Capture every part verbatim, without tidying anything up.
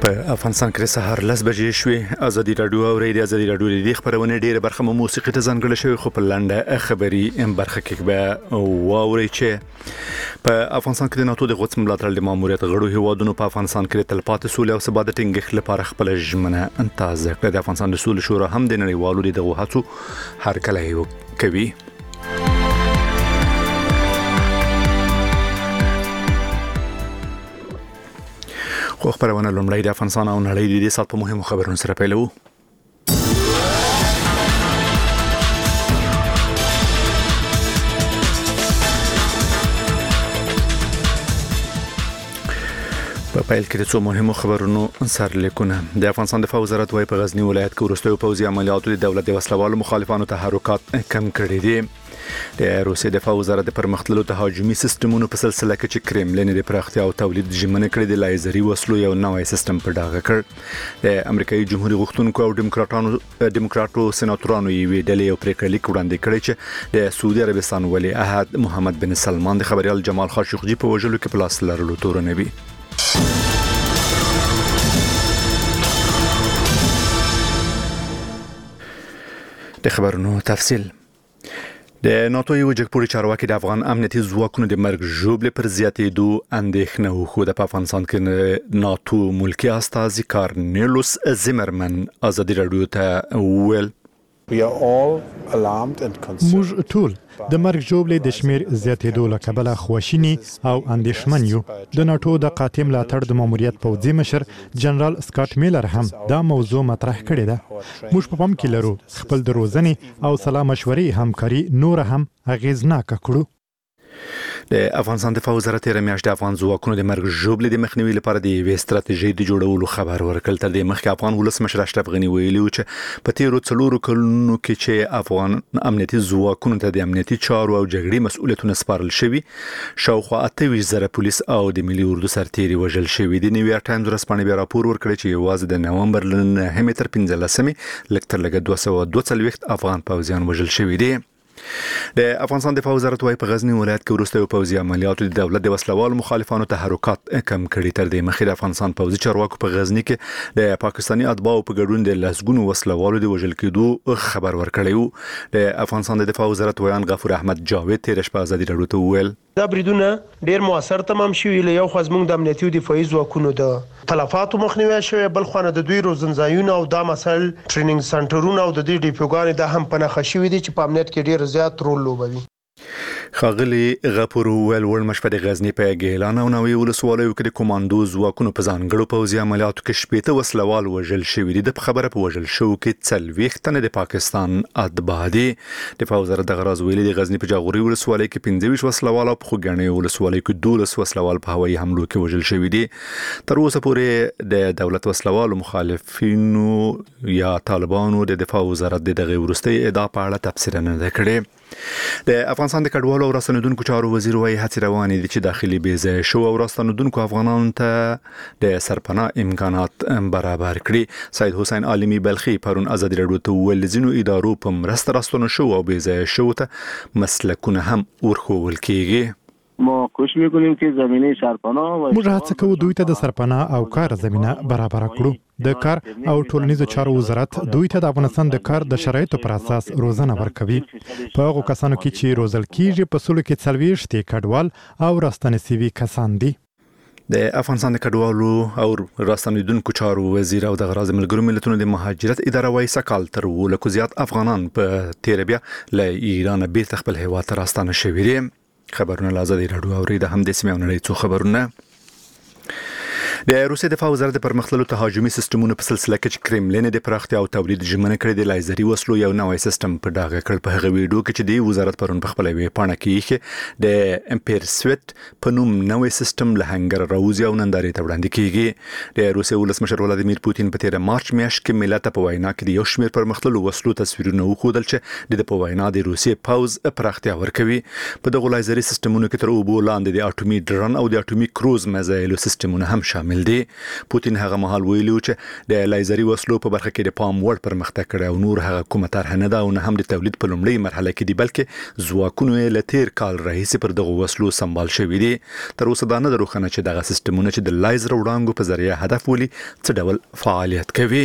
په افغانستان کې سهار لس بجې شوې. ازادي راډیو او ریډیو ازادي راډیو د خبرونه ډیره برخه مو موسیقي ته ځانګړې شوی، خو په لنډه خبري برخه کې به واوري چې په افغانستان کې د ناتو د غوڅ ملاتړ د ماموریت غړو هیوادونو په افغانستان کې د تلپاتې سولې او ثبات ټینګښت لپاره خپل ژمنه انتازه کړه. د افغانستان د سولې شورا هم د نړیوالو دغه هڅو هرکلی کوي. خو خبرونه لومړی د افغانستان او نړۍ د دې سات په مهمو خبرونو سره پیلوو. په پیل کې د څو مهمو خبرونو سرلیکونه. د افغانستان دفاع وزارت وايي په غزنی ولایت کې وروستیو پوځي عملیاتو د دولت د وسلوالو مخالفانو تحرکات کم کړي دي. د روسي دفاع وزارت د پرمختللو تهاجمي سیستمونو په سلسله کې چې کرملین د پراختیا او تولید ژمنه کړې د لایزري وسلو یو نوې سیستم په ډاګه کړ. د امریکایي جمهوریت غوښتونکو او ډیموکراټانو ډیموکراټو سېناتورانو یې ویډلې او پریکړه لیک وړاندې کړی چې د سعودي عربستان ولی عهد محمد بن سلمان د خبريال جمال خاشقجي په وژلو کې پلاس لرلو تورنوي. د خبرونو تفصیل. د ناتو یو جګپوري چارواکي د افغان امنیتي ځواکونو د مرګ ژوبلې پر زیاتېدو اندېښنه وښوده. په افغانستان کې ناتو ملکی استازي کارنیلوس زیمرمن ازادي راډیو ته وویل موږ ټول د مرګ ژوبلې د شمیر زیاتېدو له کبله خواشیني او اندېښمن یو. د ناتو د قاطع ملاتړ د ماموریت پوځي مشر جنرال سکاټ میلر هم دا موضوع مطرح کړې ده. موږ په پام کې لرو خپل د روزنې او سلا مشورې همکاري نور هم اغیزناک کړو. د افغانستان دفاع وزارت تیر میاشت د افغان ځواکونو د مرګ ژوبلې د مخنیوي لپاره د یوې ستراتیژۍ د جوړولو خبر ورکړ. تر دې مخکې افغان ولسمشر اشرف غنی ویلي و چې په تیرو څلورو کلونو کې چې افغان امنیتي ځواکونو ته د امنیتي چارو او جګړې مسؤلیتونه سپارل شوي، شاوخوا اته ویشت زره پولیس او د ملي اردو سرتیري وژل شوي دي. نیویارک ټایمز ورځپاڼې بیا راپور ورکړی چې یوازې د نومبر له نهمې تر پنځلسمې لږ تر لږه دوه سوه دوه څلوېښت افغان پوځیان وژل شوي دي. د افغانستان دفاع وزارت وايي په غزنی ولایت کې وروستیو پوځي عملیاتو د دولت د وسلوالو مخالفانو تحرکات کم کړي. تر دې مخکې د افغانستان پوځي چارواکو په غزنی کې د پاکستاني اتباعو په ګډون د لسګونو وسلوالو د وژل کېدو خبر ورکړی و. د افغانستان د دفاع وزارت ویان غفور احمد جاوید تیر شپه ازادي راډیو ته وویل دا بریدونه ډیر موثر تمام شوي. له یو خوا زموږ د امنیتي او دفاعي ځواکونو د تلفاتو مخنیوي شوی، بل خوا د دوی روزنځایونه او د مسایل ټریننګ سنټرونه او د دې ډیپوګانې د هم په نښه شوي دي چې په امنیت کې ډیر زیات رول لوبوي. خاغلی غفور ویل ورمش په د غزنی په ګیلان او نوې ولسوالیو کې د کوماندو ځواکونو په ځانګړو پوځي عملیاتو کې شپېته وسلوال وژل شوي دي. د خبره په وژل شو کې څلوېښت تنه د پاکستان اتباع دي. دفاع وزارت د غراز ویلي د غزنی په جاغوري ولسوالۍ کې پنځه ویشت وسلوال او په خوګنۍ ولسوالۍ کې دولس وسلوال په هوایي حملو کې وژل شوي دي. تر اوسه پورې د دولت وسلوالو مخالفینو یا طالبانو د دفاع وزارت دغه ورستي ادعا په اړه تفسیر نه کړي. د افغانستان د کډوالو او راستنیدونکو چارو وزیر وايي هڅې روانې دي چې داخلي بې ځایه شو او راستنیدونکو افغانانو ته د سرپناه امکانات برابر کړي. سید حسین عالمی بلخي پرون ازادي راډیو ته ویل ځینو ادارو په مرسته راستنو شو او بې ځایه شو ته مسلکونه هم ورخول کیږي. ما کوشش میکنیم که زمینه سرپناه موږ هڅه کوو دوی ته د سرپناه او کار زمينه برابر کړو. د کار او ټولنیزو چارو وزارت دوی ته د افغانستان د کار د شرایطو پر اساس روزنه ورکوي. په هغو کسانو کې چې روزل کیږي په سلو کې څلوېښت کډوال او راستنیدونکي کسان دي. د افغانستان د کډوالو او راستنیدونکو چارو وزیر او د غراز ملګرو ملتونو د مهاجرت اداره وايي سکهال تر ولکو زیات افغانان په تیر بیا له ایران بیرته خپل هیواد ته راستانه شوي دي. خبرونه لازم راډیو اورید هم د سیمه نړۍ څو خبرونه. د روسي دفاع وزارت د پرمختللو تهاجمي سیستمونو په سلسله کې چې کرملین د پراختیا او تولید ژمنه کړې د لایزري وسلو یو نوې سیستم په ډاګه کړ. په هغه ویډیو کې چې د وزارت پرون په خپل وی پاڼه کې د امپیرسویت په نوم نوې سیستم له هنګر راوځي او نندارې ته وړاندې کیږي. د روسي ولسمشر ولادیمیر پوتین په تیر مارچ میاشت کې ملت په وینا کې د یو شمېر پرمختللو وسلو تصویرونه وښودل چې د په وینا د روسي پوز پراختیا ورکوي. په دغه لایزري سیستمونو کې تر اوبو لاندې د اټومي ډرون او د اټومي کروز میزایلو سیستمونه هم شامل شامل دي. پوتین هغه مهال ویلو چې د لیزري وسلو په برخه کې د پام وړ پرمختګ کړی او نور هغه کومه طرح نه ده او نه هم د تولید په لومړۍ مرحله کې دي، بلکې ځواکونو یې له تیر کال راهیسې پر دغه وسلو سمبال شوي دي. تر اوسه دا نه ده روښانه چې دغه سیستمونه چې د لیزر وړانګو په ذریعه هدف ولي څه ډول فعالیت کوي.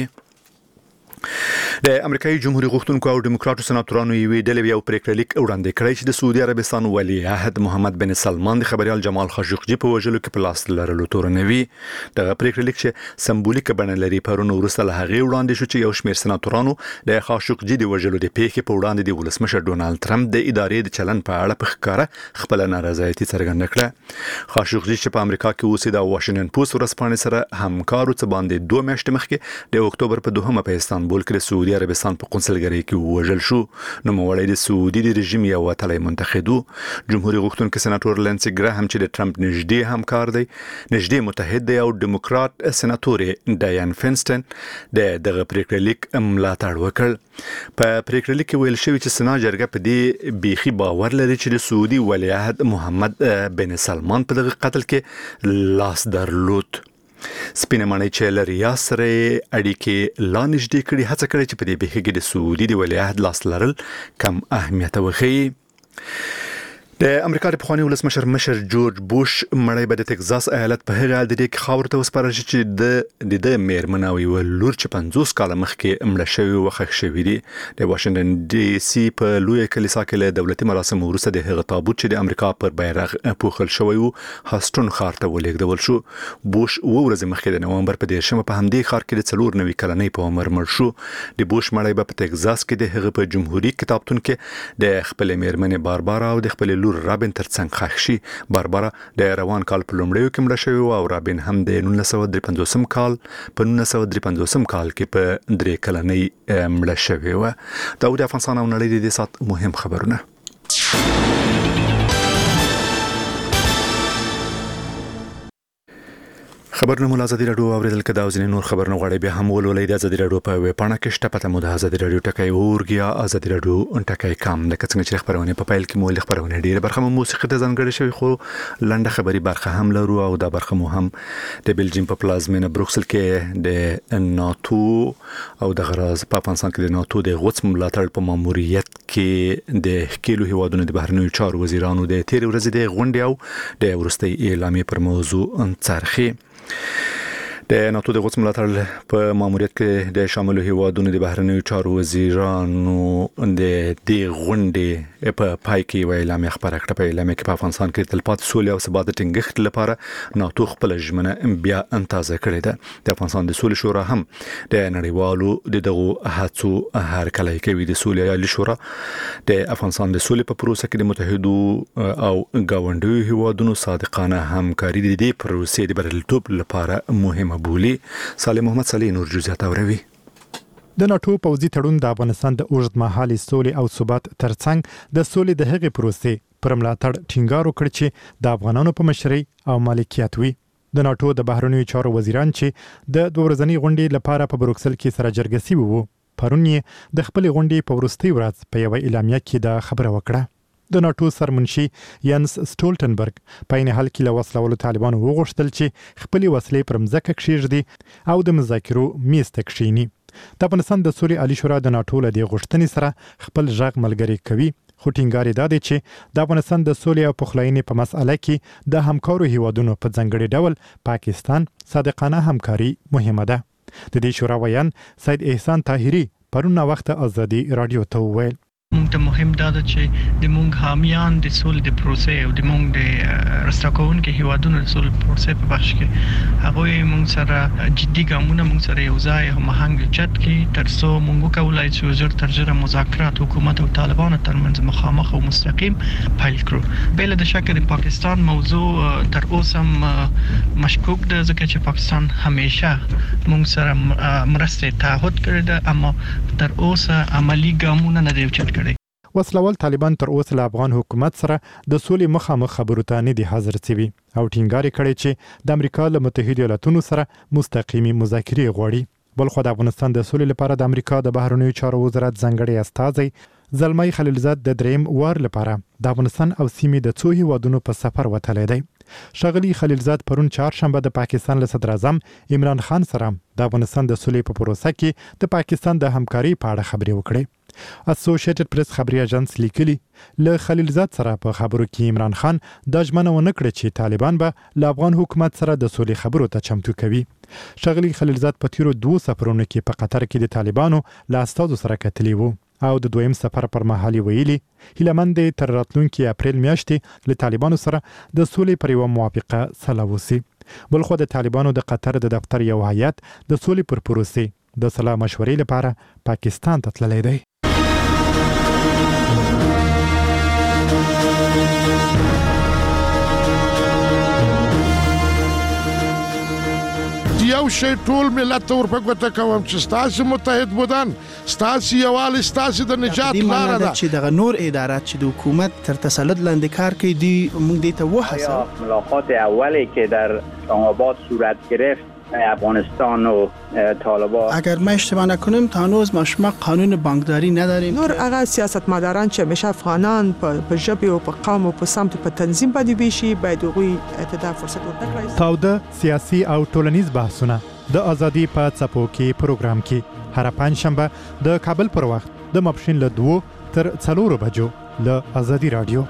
د امریکایي جمهوریت غوښتونکو او دیموکراتو سناتورانو یوې ډلې یو پریکړلیک وړاندې کړی چې د سعودي عربستان ولی عهد محمد بن سلمان د خبريال جمال خاشقجي په وژلو کې په لاس لرلو تورنوي. دغه پریکړلیک چې سمبولیک بڼه لري پرون وروسته له هغې وړاندې شو چې یو شمېر سناتورانو د خاشقجي د وژلو د پیښې په وړاندې د ولسمشر ډونالد ټرمپ د ادارې د چلن په اړه په ښکاره خپل نارضایتي څرګنده کړه. خاشقجي چې په امریکا کې اوسېده د واشنګټن پوسټ ورځپاڼې سره همکارو څه باندې دوه میاشتې مخکې د اکتوبر په دوهمه په استانبول کې د سعودي عربستان په قونسلګرۍ کې وژل شو. نو موړی د سعودي د رژیم یو وتلی منتخب و. جمهوریت غوښتونکي سناتور لینسي ګراهم چې د ټرمپ نږدې همکار دی، نږدې متحد دی او دیموکرات سناتور ډایان فینسټن د دغه پریکړلیک ملاتړ وکړ. په پریکړلیک کې ویل شوی چې سنا جرګه په دې بیخي باور لري چې د سعودي ولیعهد محمد بن سلمان په دغه قتل کې لاس درلود. سپینه معنی چې لري سره اړیکې لا نږدې کړي، هڅه کړې چې په دې بیخي کې د سعودي د ولیعهد لاس لرل کم اهمیت وښيي. د امریکا د پخوانی ولسمشر مشر جورج بوش مړی به د ټکزاس ایالت په هغه حال د خاور ته وسپارل شي چې د د میرمن او یو لور چې پنځوس کاله مخکې مړه شوی وخښ شوی دی. د واشنګټن ډي سي په لوی کلیسا کې له دولتي مراسم وروسته د هغه تابوت چې د امریکا پر بیرغ پوښل شوی و هاستون ښار ته ولېږدول شو. بوش و ورځې مخکې د نومبر په دیرشمه په همدې ښار کې د څلور نوي کلنۍ په عمر مړ شو. د بوش مړی به په ټکزاس کې د هغه په جمهوریت کتابتون کې د خپل میرمن باربارا او د خپل لور رابن ترڅنګ ښخ شي. باربارا د روان کال په لومړیو کې مړه شوې او رابن هم د نولس سوه درې پنځوسم کال په نولس سوه درې پنځوسم کال کې په درې کلنۍ مړه شوې وه. دا د افغانستان او نړۍ د دې سات مهم خبرونه. خبرونه مو ازادي رادیو اوریدل کدا او ځینې نور خبرونه غواړي به هم ولولئ د ازادي رادیو په ویب پاڼه کې شته پته مو د ازادي رادیو ټکای اورګیا ازادي رادیو ټکای کام د کڅنګ چې خبرونه په پایل کې مو له خبرونه ډیره برخه مو موسیقي ته ځانګړې شوی خو لنډه خبري برخه هم لرو او دا برخه مو هم د بلجیم په پلازمینه بروکسل کې د ناتو او د غراز په افغانستان کې د ناتو د غوڅ ملاتړ په ماموریت کې د کېلو هیوادونو د بهرنیو چارو وزیرانو د تیر ورځې د غونډې او د ورستۍ اعلامیې پر موضوع انڅرخي. د ناتو د غوڅ ملاتړ په ماموریت کې د شامل هیوادونو د بهرنیو چارو وزیرانو د دې غونډې په پای کې ویل اعلامیه خبره کړه. په اعلامیه کې په افغانستان کې تلپاتې سولې او ثبات ټینګښت لپاره ناتو خپل ژمنه بیا اندازه کړې ده. د افغانستان د سولې شورا هم د نړیوالو د دغه هڅو هرکلی کوي. د سولې عالی شورا د افغانستان د سولې په پروسه کې د متحدو او ګاونډیو هیوادونو صادقانه همکاري د دې پروسې د بریالیتوب لپاره مهمه بولی. صالح محمد صالح نور جزئیات اوري. د ناتو پوځي تړون د افغانستان د اوږدمهالي سولې او ثبات ترڅنګ د سولې د هغې پروسې پر ملاتړ ټینګار وکړ چې د افغانانو په مشرۍ او مالکیت وي. د ناتو د بهرنیو چارو وزیران چې د دوه ورځنۍ غونډې لپاره په بروکسل کې سره جرګه شوي وو پرون یې د خپل غونډې په وروستۍ ورځ په یوه اعلامیه کې دا خبره وکړه. د ناتو سرمنشي ینس سټولټنبرګ په عین حال کې له وسلوالو طالبانو وغوښتل چې خپل وسلې پر مځکه کښېږدي او د مذاکرو میز ته کښېني. د افغانستان د سولې عالی شورا د ناتو له دې غوښتنې سره خپل ژغ ملګری کوي، خو ټینګار یې دا دی چې د افغانستان د سولې او پخلاینې په مسأله کې د همکارو هیوادونو په ځانګړي ډول پاکستان صادقانه همکاري مهمه ده. د دې شورا ویان سید احسان طاهری پرون وخت ازادي رادیو ته وویل مونږ ته مهم دا ده چې د مونږ حامیان د سولې د پروسې او د مونږ د رستاکونکو هیوادونو د سولې پروسې په بخش کې هغه مونږ سره جدي ګامونه مونږ سره یو ځای هم هنګ چت کې ترڅو مونږ کولای شو زر تر زر مذاکرات حکومت او طالبانو ترمنځ مخامخ او مستقیم پیل کړو. بل د شک د پاکستان موضوع تر اوسه مشکوک ده ځکه چې پاکستان همیشه مونږ سره مرسته تعهد کړی ده اما تر اوسه عملی ګامونه نه دی چت. وسلوال طالبان تر اوسه له افغان حکومت سره د سولې مخامخ خبرو ته نه دي حاضر شوي او ټینګار کړی چې د امریکا له متحده ایالاتونو سره مستقیمي مذاکرې غواړي. بلخو د افغانستان د سولې لپاره د امریکا د بهرنیو چارو وزارت ځانګړی استازی زلمي خلیلزاد د دریم وار لپاره د افغانستان او سیمې د څو هیوادونو په سفر وتلی دی. ښاغلي خلیلزاد پرون چهارشنبه د پاکستان له صدر اعظم عمران خان سره د افغانستان د سولې په پروسه کې د پاکستان د همکاري په اړه خبرې وکړې. اسوسییټډ پریس خبري اژانس لیکلي له خلیلزاد سره په خبرو کې عمران خان د ژمنه ونه کړې چې طالبان به له افغان حکومت سره د سولې خبرو ته چمتو کوي. ښاغلي خلیلزاد په تیرو دوه سفرونو کې په قطر کې د طالبانو له استازو سره کتلي وو او د دویم سفر پر مهال ویلي هیلمند تر راتلونکي اپریل میاشتې له طالبانو سره د سولې پر یوه موافقه سلا وسی. بلخو د طالبانو د قطر د دفتر یو هیئت د سولې پر پروسې د سلا مشورې لپاره پاکستان ته تللی دی. یو شی ټول ملت ور په ګوته کوم چې ستاسو متحد بودن ستاسو یوال ستاسو د نجات لاره ده چې د نور ادارات چې د حکومت تر تسلط لاندې کار کوي دی موږ دې ته وحسه. ملاقات اولی که در اسلام‌آباد صورت گرفت افغانستان و طالبان، اگر ما اشتباه نکنیم تا هنوز ما شما قانون بانکداری نداریم. نور هغه سیاستمداران چې همیشه افغانان په ژبه او په قوم او په سمت په تنظیم باندې بيشي باید هغوی ته فرصت ورکړي. تاوده سیاسي او ټولنیز بحثونه د ازادي په څپو کې پروګرام کې هر پنځشنبه د کابل پر وخت د ماپښین له دوه تر څلورو بجو له ازادي رادیو.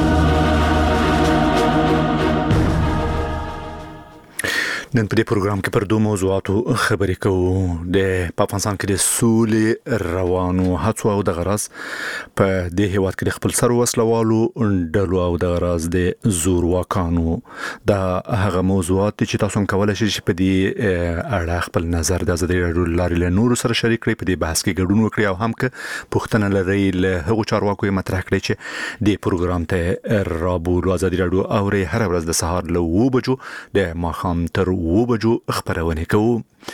نن په دې پروګرام کې پر دوه موضوعاتو خبرې کوو. د افغانستان کې د سولې روانو هڅو او د غرض په دې هیواد کې د خپل سر وسلوالو ډلو او د غرض د زور واکانو دا هغه موضوعات چې تاسو هم کولای شئ چې په دې اړه خپل نظر د ازادي رادیو لارې له نورو سره شریک کړئ، په دې بحث کې ګډون وکړئ او هم که پوښتنه لرئ له هغو چارواکو یې مطرح کړئ چې د پروګرام ته رابولو. ازادي رادیو اوري هر ورځ د سهار له اوه بجو د ماښام تر و بجو خبرونه کوو.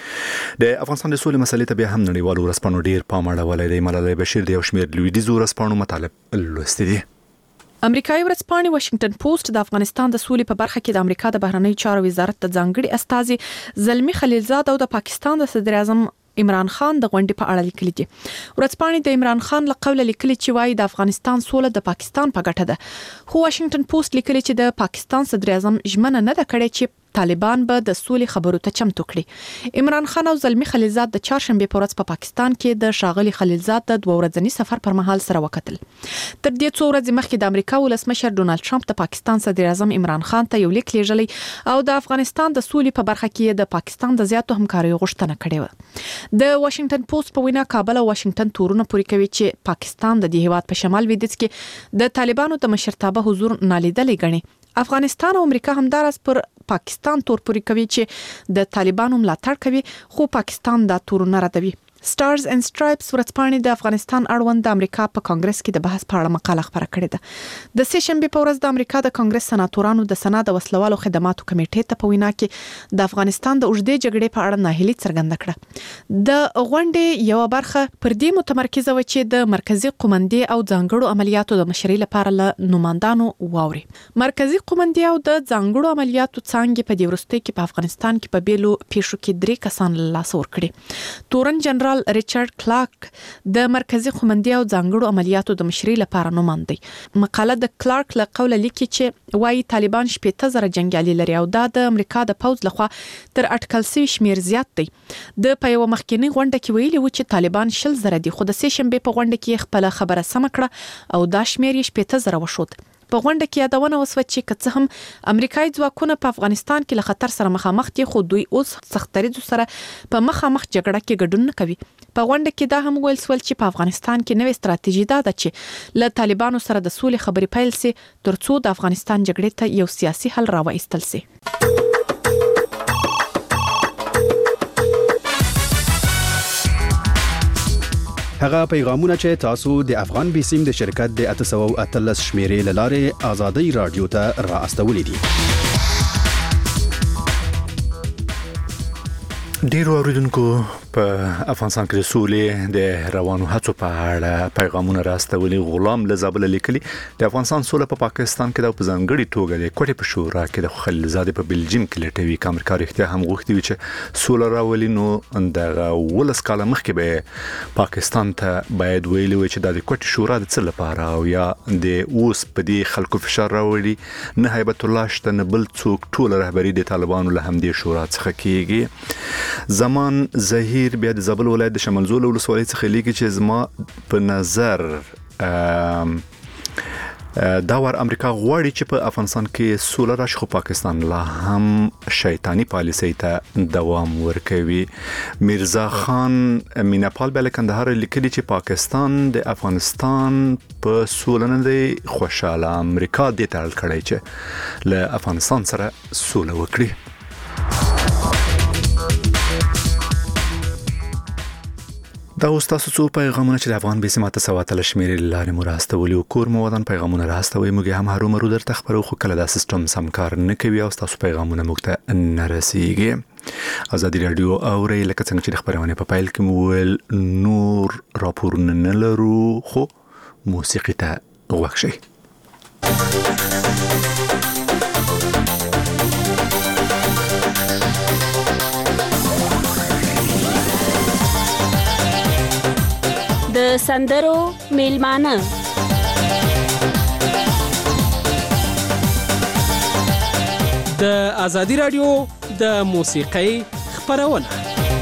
د افغانستان د سولې مسلې ته بیا هم نړیوالو ورځپاڼو ډیر پام اړولی دی. ملالۍ بشیر د یو شمېر لویدیځو ورځپاڼو مطالب لوستي دي. امریکایي ورځپاڼې واشنگټن پوسټ د افغانستان د سولې په برخه کې د امریکا د بهرنیو چارو وزارت د ځانګړي استازي زلمی خلیلزاد او د پاکستان د صدر اعظم عمران خان د غونډې په اړه لیکلي دي. ورځپاڼې د عمران خان له قوله لیکلي چې وايي د افغانستان سوله د پاکستان په ګټه ده. خو واشنگټن پوسټ لیکلي چې د پاکستان صدر اعظم ژمنه نه ده کړې چې طالبان به د سولې خبرو ته چمتو کړي. عمران خان او زلمی خلیلزاد د چهارشنبه په ورځ په پاکستان کې د ښاغلي خلیلزاد د دوه ورځني سفر پر مهال سره وکتل. تر دې څو ورځې مخکې د امریکا ولسمشر ډونالد ټرمپ د پاکستان صدر اعظم عمران خان ته یو لیک لیږلی او د افغانستان د سولې په برخه کې د پاکستان د زیاتو همکاریو غوښتنه کړې و. د واشنگټن پوسټ په وینا کابل او واشنگټن تورونه پوری کوي چې پاکستان د دې هیواد په شمال لویدیځ کې د طالبانو د مشرتابه حضور نالیدلې ګڼي. افغانستان او امریکا همدارس پر پاکستان تور پوری کوي چې د طالبانو ملاتړ کوي، خو پاکستان دا تورونه ردوي. سټارز اینڈ سټرایپس ورځپاڼې د افغانستان اړوند د امریکا په کانګرس کې د بحث په اړه مقاله خپره کړې ده. د سه شنبه په ورځ د امریکا د کانګرس سناتورانو د سنا د وسلوالو خدماتو کمیټې ته په وینا کې د افغانستان د اوږدې جګړې په اړه ناهیلي څرګنده کړه. د غونډې یو برخه پر دې متمرکزه و چې د مرکزی قومندې او ځانګړو عملیاتو د مشرۍ لپاره له نوماندانو واوري. مرکزی قومندې او د ځانګړو عملیاتو څانګې په دې وروستۍ کې په افغانستان کې په بیلو پیښو کې درې کسان له لاسه ورکړي. تورن جنرال ریچارډ کلارک د مرکزی قومندې او ځانګړو عملیاتو د مشرۍ لپاره نوماند دی. مقاله د کلارک له قوله لیکي چې وايي طالبان شپږ زره جنگیالي لري او دا د امریکا د پوځ لخوا تر اټکل شوی شمیر زیات دی. د په یو مخکینی غونډه کې ویلي و چې طالبان شل زره دي، خو د سه شنبه په غونډه کې خپل خبره سم کړه او دا شمیر یې شپږ زره وشود. په غونډه کې یادونه وسوه چې که څه هم امریکایي ځواکونه په افغانستان کې له خطر سره مخامخ دي، خو دوی اوس سخت دریځو سره په مخامخ جګړه کې ګډون نه کوي. په غونډه کې دا هم ویل سول چې په افغانستان کې نوې ستراتیژي دا ده چې له طالبانو سره د سولې خبرې پیل سي ترڅو د افغانستان جګړې ته یو سیاسي حل راوایستل سي. هغه پیغامونه چې تاسو د افغان بیسیم د شرکت د اته سوه او اتلس شمیرې لاره آزادۍ رادیو ته را استولې دي. ډیرو اوریدونکو په افغانستان کې د سولې د روانو هڅو په اړه پیغامونه راستولي. غلام لزابل لیکلي د افغانستان سوله په پاکستان کې د ځانګړي توګه د کوټې په شورا کې د خلیلزاد په بلجیم کې لټوي چې امریکا رښتیا هم غوښتي چې سوله راولي. نو د ولس کاله مخکې به پاکستان ته باید ویلي وي چې د کوټې شورا د څه لپاره او یا د اوس په دې خلکو فشار راوړي. نه هیبت الله شته نه بل څوک، ټول رهبری د طالبانو له همدې شورا څخه کیږي. زمان زهیر بیا د زابل ولایت د شمالزول ولسوالۍ څخه لیکي چې زما په نظر دا ور امریکا غواړي چې په افغانستان کې سوله راشي، خو پاکستان لا هم شیطانی پالیسي ته دوام ورکوي. میرزا خان میناپال بل کندهار لیکلي چې پاکستان د افغانستان په سوله نه دی خوشاله. امریکا دې ته اړ کړی چې له افغانستان سره سوله وکړي. دا اوس تاسو څو پیغامونه چې د افغان بي سي ماته سواتل شمیرې لارې مو راستولي او کور مو ودان پیغامونه راستوي. موږ هم هرو مرو درته خبرو، خو کله دا سیستم سم کار نه کوي او تاسو پیغامونه موږ ته نه رسیږي. ازادي رادیو اوري لکه څنګه چې خبرونه په پایل کې مو ول نور راپورونه نه لرو، خو موسیقي ته غوږ شئ. د سندرو میلمانه د ازادي رادیو د موسیقۍ خبرونه.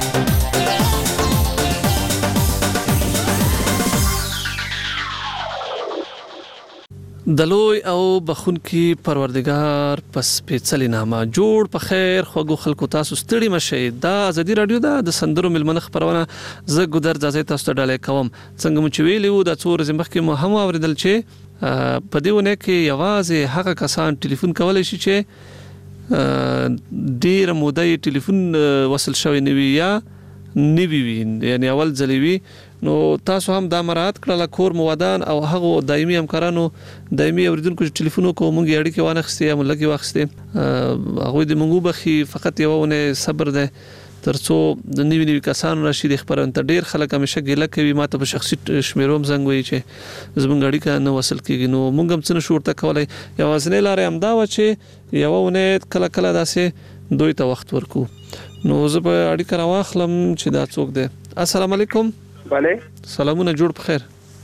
د لوی او بخونکي پروردگار پس پیڅلې نامه جوړ په خیر خوږو خلکو تاسو ستړي مشئ. دا ازادي رادیو دا د سندرو ملمنه خبرونه زه ګودر ځای تاسو ته ډالې کوم. څنګه مو چې ویلو د څو ورځې مخکې مو هم اوریدل چې په دې ونه کې یوازې هغه کسان ټلیفون کولای شي چې ډیر موده ټلیفون وصل شوی نوي یا نوي وي، یعنی اول ځلې وي. نو تاسو هم دا مراعات کړل کور مودان او هغه دایمي همکارانو دایمي اوریدونکو چې ټلیفون کو مونږ اړیکه وانه خسته یا ملګری واخسته هغه د مونږ بخي فقط یوونه صبر ده ترڅو د نیوی نیوی کسانو راشي د خبرونه ته. ډیر خلک همیشه ګیله کوي ماته په شخصي شمیروم زنګ وي چې زمونږ اړیکه نه وصل کیږي. نو مونږ هم څه شورته کولای یوازنې لارې هم دا و چې یوونه کله کله داسې دوی ته وخت ورکو. نو زه په اړیکه راوخلم چې دا څوک دی. السلام علیکم. بله سلامونه، جوړ بخیر.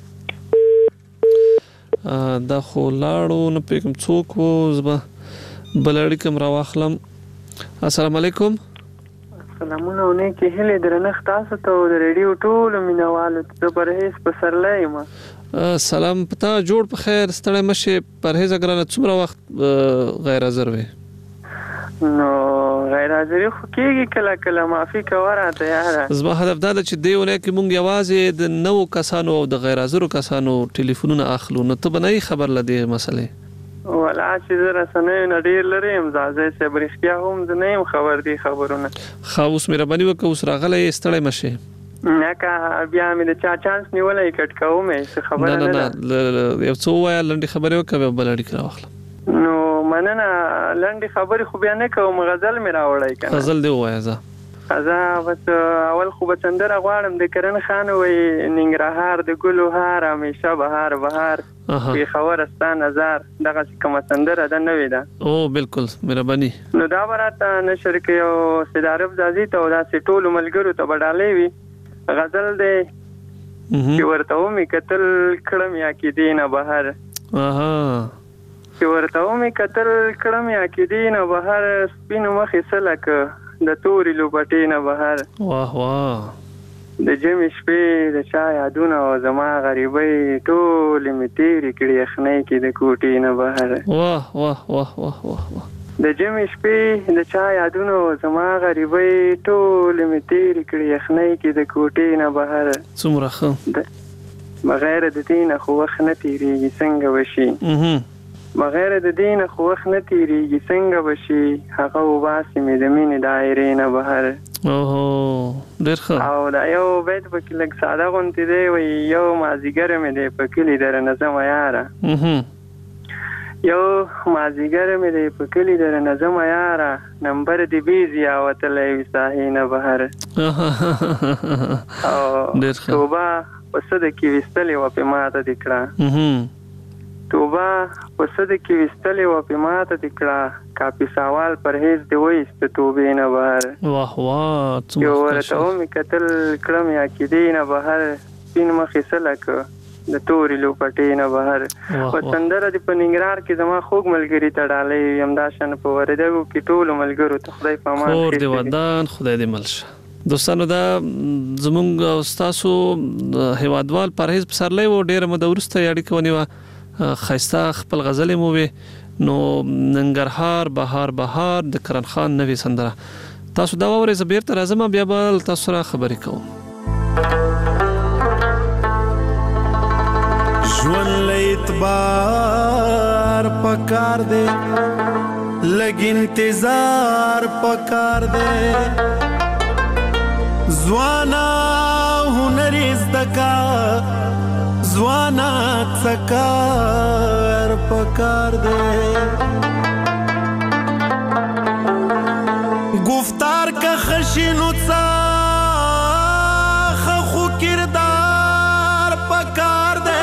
دا خو لاړو نه پېکم څوک و، زه بل اړیکه راواخلم. السلام علیکم. سلامونه ونه کې هلې درنښت تاسو ته د ریډیو ټولو مینوالو ته پرهیز پسرلی یم. سلام پتا جوړ بخیر، ستړی مشه. پرهیز اگر نه څومره وخت غیر حاضر وي؟ نو غیر حاضری خو کېږي کله کله، معافي کوه راته یاره. زما هدف دا ده چې دې ونه کې مونږ یوازې د نوو کسانو او د غیر حاضرو کسانو ټلیفونونه اخلو. نو ته به نه خبر له دې مسلې؟ ولا چې زه رسنیو نه ډېر لرې یم ځاځی صاحب، رښتیا هم زه نه یم خبر دې خبرونه. ښه اوس مهرباني وکړه، اوس راغلی ستړی مشې. نه که بیا مې د چا چانس نیولی کټ کوم څه خبره نه ده. نه نه یو څه ووایه لنډې خبرې وکړه بل اړیکه راواخلم. نو مننه، لنډې خبرې خو بیا نه کوم، غزل مې راوړی که نه. غزل دې ووایه. زه زه بس اول خو به سندره غواړم د کرن خان وایي ننګرهار د ګلو هار همیشه بهار بهار پېښور ستا نظر، دغسې کومه سندره ده نوې ده. او بالکل مهرباني. نو دا به راته نشر کوي او سید عارف ځاځي ته او داسې ټولو ملګرو ته به ډالۍ وي. غزل دی چې ورته ومې کتل کړم یا کېدې نه بهر، چې ورته ومې کتل کړم یا کېدې نه بهر، سپینو مخې څه لکه د تورې لوپټې نه بهر. واه واه د جمعې شپې د چا یادونه او زما غریبۍ ټولې مې تېرې کړې یخنۍ کې د کوټې نه بهر. واه واه واه واه واه د جمعې شپې د چا یادونه او زما غریبۍ ټولې مې تېرې کړې یخنۍ کې د کوټې نه بهر. څومره ښه. بغیر د دې نه خو وخت نه تېرېږي څنګه وشي، بغیر د دې نه خو وخت نه تېرېږي څنګه به شي، هغه وباسي مې د مینې دایرې نه بهر. اوهو ډېر ښه. او دا یو بیت پکې لږ ساده غوندې دی، وایي یو مازدیګر مې دی په کلي درنه ځمه یاره، یو مازیګر مې د په کلي در نظم یاره نمبر دی بیزی آوتلی وي ساحې نه بهر او توبه په څه د کې ویستلې وه پې ماته دې کړه توبه په څه د کې ویستلې وه پې ماته دې کړه کاپي سوال پرهیز دې وایست توبې نه بهر واه واه یو ورته ومې کتل کړم یا کیدې نه بهر سپین مخې څه لکه د تورې لوپټې نه بهر په سندره دې په ننګرهار کې زما خوږ ملګري ته ډالۍ وي همداشان په وردګو کې ټولو ملګرو ته خدای په امان کور دې ودان خدای دې مل شه دوستانو دا زمونږ او ستاسو هیوادوال پرهیز پسرلی و ډېره موده وروسته یې اړیکه ونیوه ښایسته خپل غزلې مو وې نو ننګرهار بهار بهار د کرن خان نوې سندره تاسو دا واورئ زه بیرته راځم بیا به تاسو سره خبرې کوم ژوند له اعتبار پکار دی لږ انتظار پکار دی ځوانا هنر زده کا ځوانا څه کار پکار دی گفتار که خشینو څه خو کردار پکار دی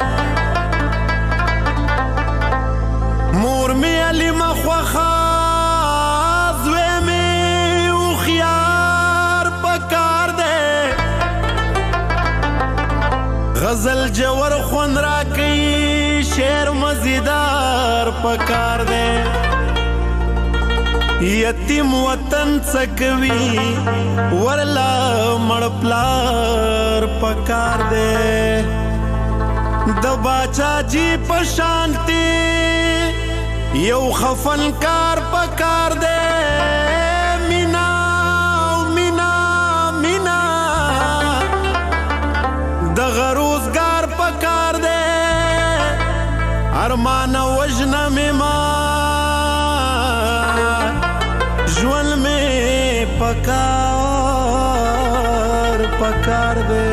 مور می علی مخوخه زوی می هوښیار پکار دی غزل جوور خوند راکوي شعر مزیدار پکار دی یتیم وطن څه کوي ورلا مړ پلار پکار دی د باچا جی په شانتي یو خفنکار پکار دی مینا مینا مینا د غروزګار پکار دی ارمان وجنه می ما ژوند می پکار پکار دی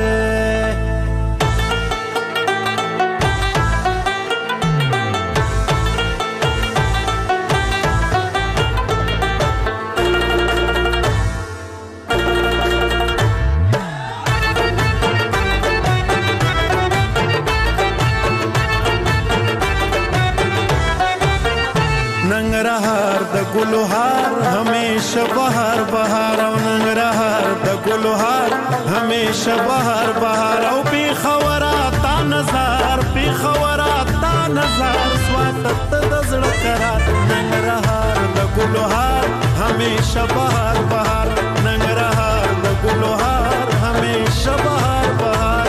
ننګرهار د ګلوهار همیشه بهار بهار او ننګرهار د ګلوهار همیشه بهار بهار او پیښوره تا نظر پیښوره تا نظر سواتت د زړه قرار ننګرهار د ګلوهار همیشه بهار بهار ننګرهار د ګلوهار همیشه بهار بهار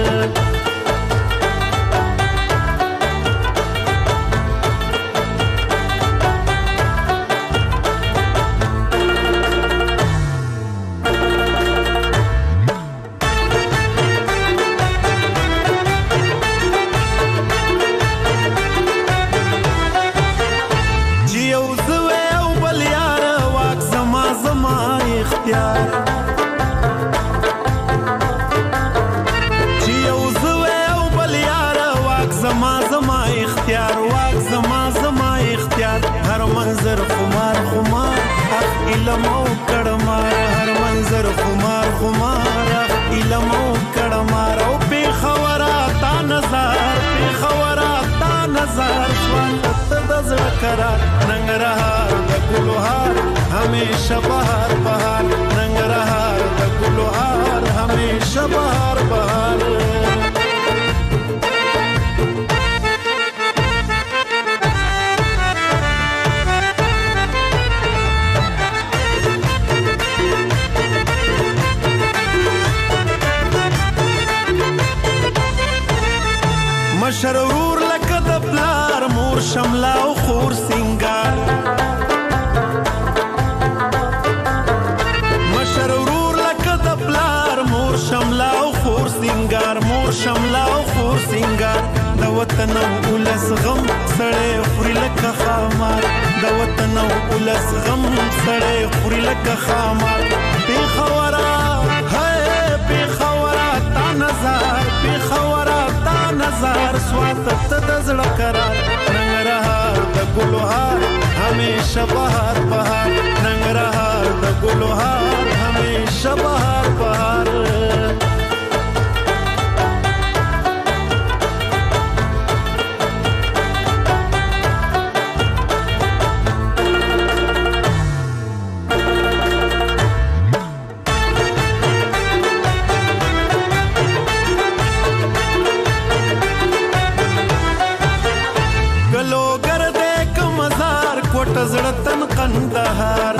منظر خمار خمار اخ علمو کڑمار هر منظر خمار خمار اخ علمو کڑمار او پی خورا تا نظر پی خورا تا نظر سوانت دزر کرار ننګرهار د ګلوهار همیشه بهار بهار ننګرهار د ګلوهار همیشه بهار بهار مشر ورور لکه د پلار مور شملا او خور سنگار مشر ورور لکه د پلار مور شملا او خور سنگار مور شملا او خور سنگار د وطن او ولس غم سړی خوري لکه خامار د وطن او ولس غم سړی خوري لکه خامار پیښوره هی پیښوره تا نظر پیښوره نظر سواتت د زړه قرار ننګرهار ګلوهار همیشه بهار بهار ننګرهار د ګلوهار همیشه بهار بهار زړتن قندهار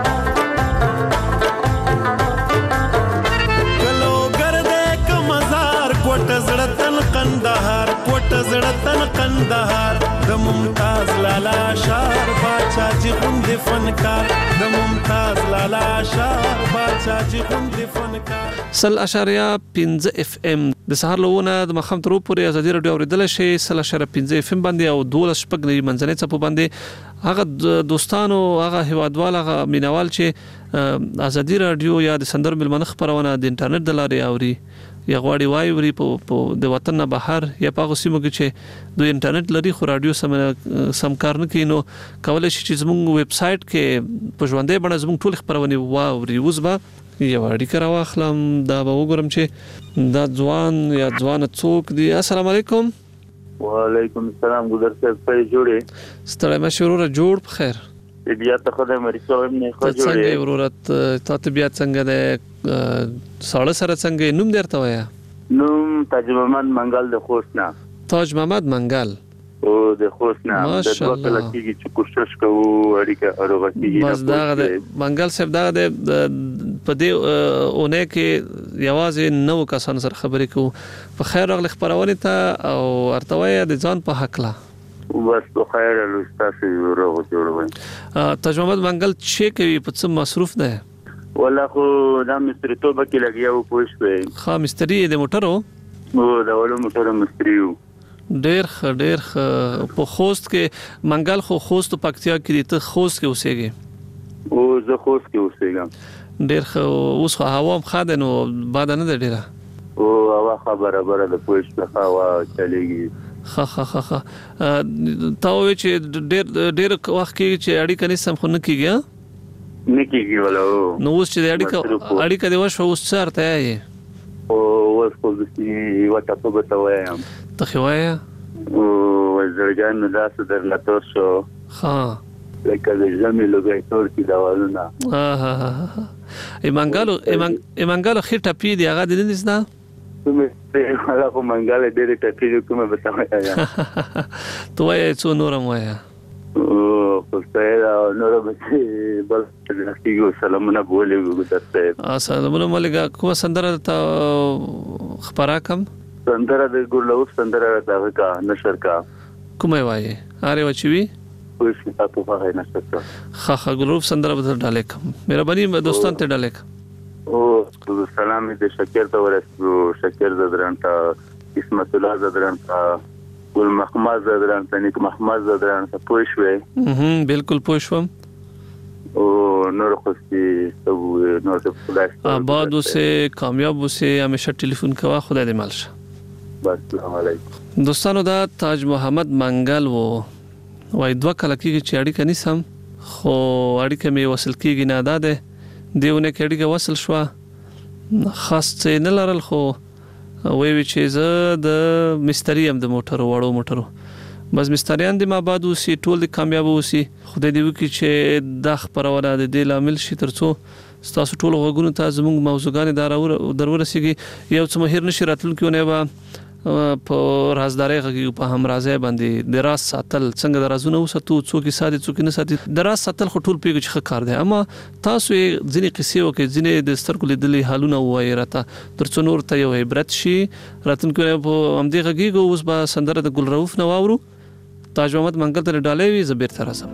کلو ګرده کمزار کوټ زړتن قندهار کوټ زړتن قندهار د ممتاز لالا شار باچا جی خوند فنکار د ممتاز لالا شار باچا جی خوند فنکار سل اشاریه پنځه اف ام د سهار لونه د مخام ترو پورې ازادي رادیو اوریدل شي سل اشاریه پنځه اف ام باندې او دوه شپږ نه منځنۍ چپو باندې هغه دوستانو هغه هوادوال هغه مینوال چې ازادي رادیو یا د سندر ملمنه خبرونه د انټرنیټ د لارې اوري یا غواړي وای وري په د وطن نه بهر یا په سیمو کې چې د انټرنیټ لري خو رادیو سم سم کار نه کینو کولای شي چې زموږ ویب سټ کې په ژوندې باندې زموږ ټول خبرونه واوري اوس به یو اړیکه راوخلم دا به وګورم چې دا ځوان یا ځوان څوک دی. السلام علیکم. وعلیکم السلام. ګذر صاحب په جوړه ستړی مشه وروره جوړ په خیر بیا ته خدای مری کوم نه خو جوړه څنګه وروره ته بیا څنګه ده ساړه سره څنګه نوم درته وایا؟ نوم تاج محمد منګل د خوشنا. تاج محمد منګل او د خوشنا د دوه کله کېږي چې کوشش کوو اړیکه اورغتیږي بس دا د منګل صاحب دا د په دې اونې کې یوازې نو کسان سره خبرې کوو په خیر راغلی خبرونه ته او ارتوی د ځان په حق لا بس په خیر له تاسو ورغو جوړوي. تاج محمد منګل چې کوي په څه مصروف ده؟ ولا خو دا مستری توبه کې لګیاو پوښتې خا مستری د موټرو او دا ولو موټرو مستریو ډېر ډېر په خوست کې منګل خو خوست پکتیا کې ته خوست کې اوسېږي او زه خوست کې اوسېږم ډېر اوس خو هوا هم خاده نو باد نه ده ډېره او هوا خبره بره د پوښت هوا چلېږي خا خا خا خا تا وې چې ډېر ډېر وخت کې چې اړیکه نسم خو نه کیږي نه کیږي ولا نو اوس چې اړیکه اړیکه دی وښه اوس چارته یې او اوس خو د سی وټه په بتاوم ته خوایا او زړګان نو داسې درلته شو ها لکه د ژمي لګای تور کی داوالونه ها ها ها ایمنګالو ایمنګالو خیر ټپی دی هغه د دې نه کومه هغه په منګاله ډېر ټپی کومه بتاویا ته وای څو نورم وایا او په ستایره نور به بل کیږي سلامونه بولې ګوتته سلامونه ملګا کوم سندره ته خبره کم سندره د ګورلو سندره راغی کا نشر کا کومه وای اره وچوي کوئی څه په هغه نشر کا خا خا ګورلو سندره به ډالې کم مهرباني دوستان ته ډالې او سلام دې شکر ته ورسو شکر زدران ته اسمت الله زدران ته ګل محمد زدران ته نیک محمد زدران ته پوښوي هم بالکل پوښوم او نور خوشي سب نور څه خدای آباد اوسه کامیاب اوسه همیشه ټلیفون کوا خدای دې مالشه بس السلام علیکم. دوستانو دا تاج محمد منګل وو وای دوه کله کې چې اړیکه نسم خو اړیکه می وصل کیږي نه ده دیونه کې اړیکه وصل شو خاص څه نه لرل خو وی وی چې زه د مستری هم د موټرو وړو موټرو بس مستریان د ما بعد اوسې ټول د کامیاب اوسې خدای دې وکړي چې د خبرونه د دې لامل شي ترڅو ستاسو ټول غوګونو ته زموږ موضوعګان درورسیږي یو څه مهیر نشي راتلونکي به په رازداري غږی په هم رازه باندې د راز ساتل څنګه د رازونه وساتو څوک یې ساتي څوک نه ساتي د راز ساتل خټول پیږي چې کار دی اما تاسو یې ځینې قصې وکړي ځینې د سترګو لیدلې حالونه وایي راته ترڅو نور ته یو عبرت شي راتلونکي په همدې غږی اوس به سندره د ګل رؤف نه واورو تاج محمد منګل ته ډالې وي زبیر ته راځم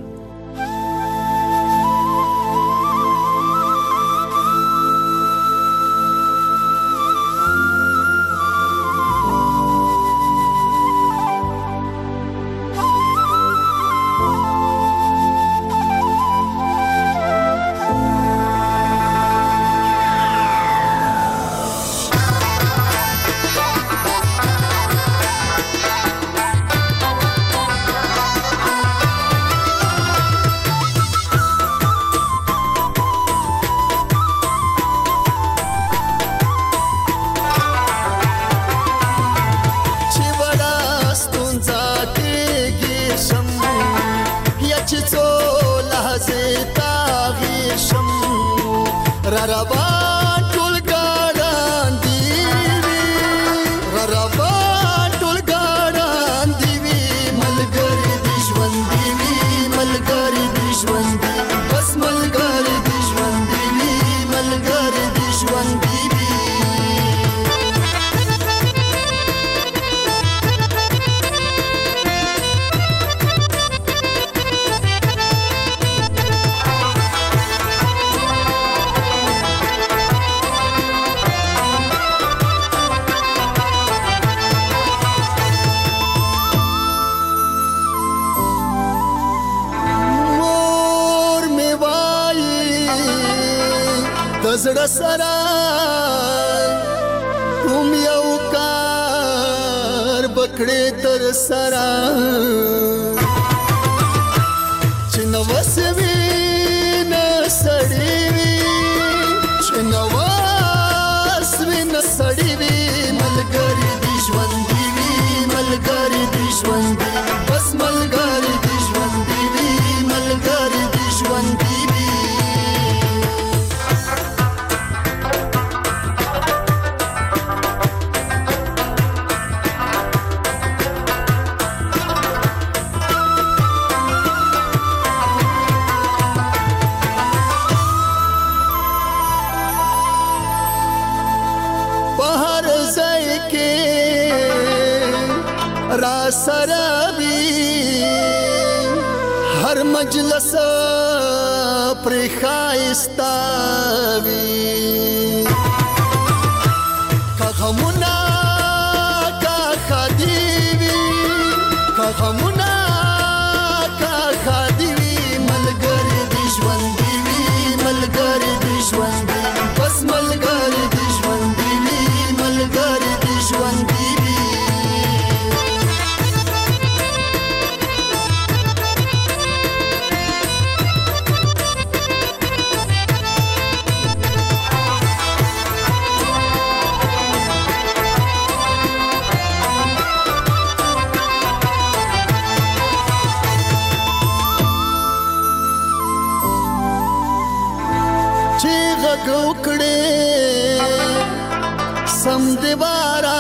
سره کوم یو کار بکړې تر سره چې نو وسوي نه سړی وي چې نو وسوي نه سړی وي ملګری د ژوند دی وي ملګری د ژوند دی بس ملګری د ژوند دی وي ملګری د ژوند دی را سرابي هر مجلس پر خایستاوي کا غمونا کا خديوي کا غمونا کا خديوي ملګری د ژوند دی ملګری د ژوند دی بس ملګری د ژوند دی ملګری د ژوند دی ګوکړې سم دیوارا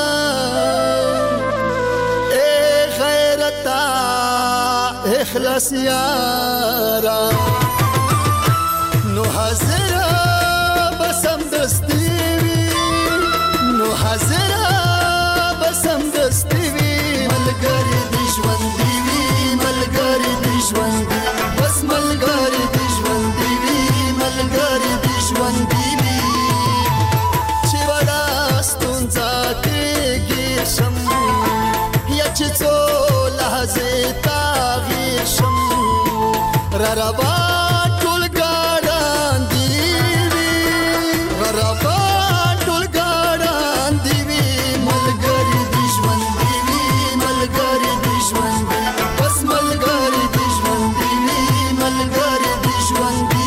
اے غیرتا اخلاص یارا نو حاضر بسم دستی وی نو حاضر بسم دستی وی ملګری د ژوند دی وی ملګری د ژوند دی بس ملګری د ژوند دی وی ملګری د ژوند دی وی چې وړا ستونزه کېږي شم یا چې څو لحظې تغیر شم را ربا ټول ګاډان دی وی را ربا ټول ګاډان دی وی ملګری د ژوند دی وی ملګری د ژوند دی بس ملګری د ژوند دی وی ملګری د ژوند دی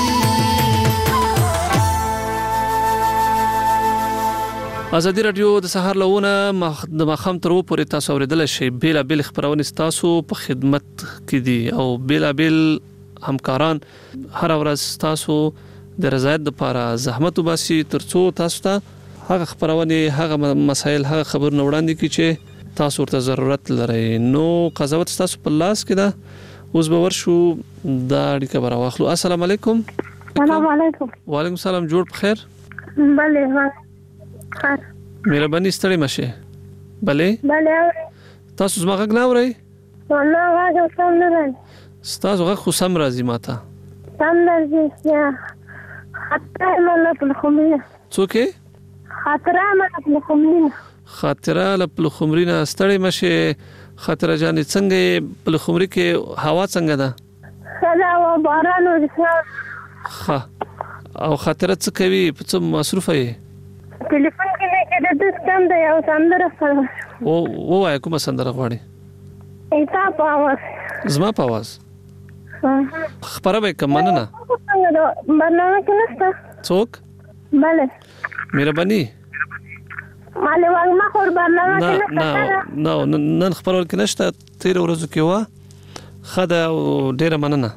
ازادي رادیو د سهار لونه د مخام تر و پورې تاسو اوریدل شي بیل بیل خبرونه تاسو په خدمت کې دي او بیل بیل همکاران هر ورځ تاسو د رضایت لپاره زحمت وباسي ترڅو تاسو ته هغه خبرونه هغه مسایل هغه خبرونه وړاندې کړي چې تاسو ورته ضرورت لرئ نو قضاوت تاسو په لاس کې ده اوس به ورشو دا اړیکه براوخلو السلام علیکم السلام علیکم وعلیکم السلام جوړ بخیر بله ها مهرباني ستړي مشه بله بله تاسو زما غږ نه اورئ والله غږ سم نه راځي تاسو غږ خو سم راځي ماته سم راځي یا خاطره مله په خمرینه څوک خاطره مله په خمرینه خاطره له خمرینه ستړي مشه خاطره جانې څنګه په خمري کې هوا څنګه ده سلا و باران ورسره ها او خاطره څه کوي په څه مصروفه یې ټلیفون کې نه کې د دستم د یو سندره سره او وای کومه سندره غواړي ایتا په आवाज زما په आवाज خبره به کوم نه نه برنامه کې نشته څوک bale مهرباني مالې وای ما خور برنامه کې نشته نه نه نن خبرول کې نشته تیر ورځو کې وا خدا ډیره مننه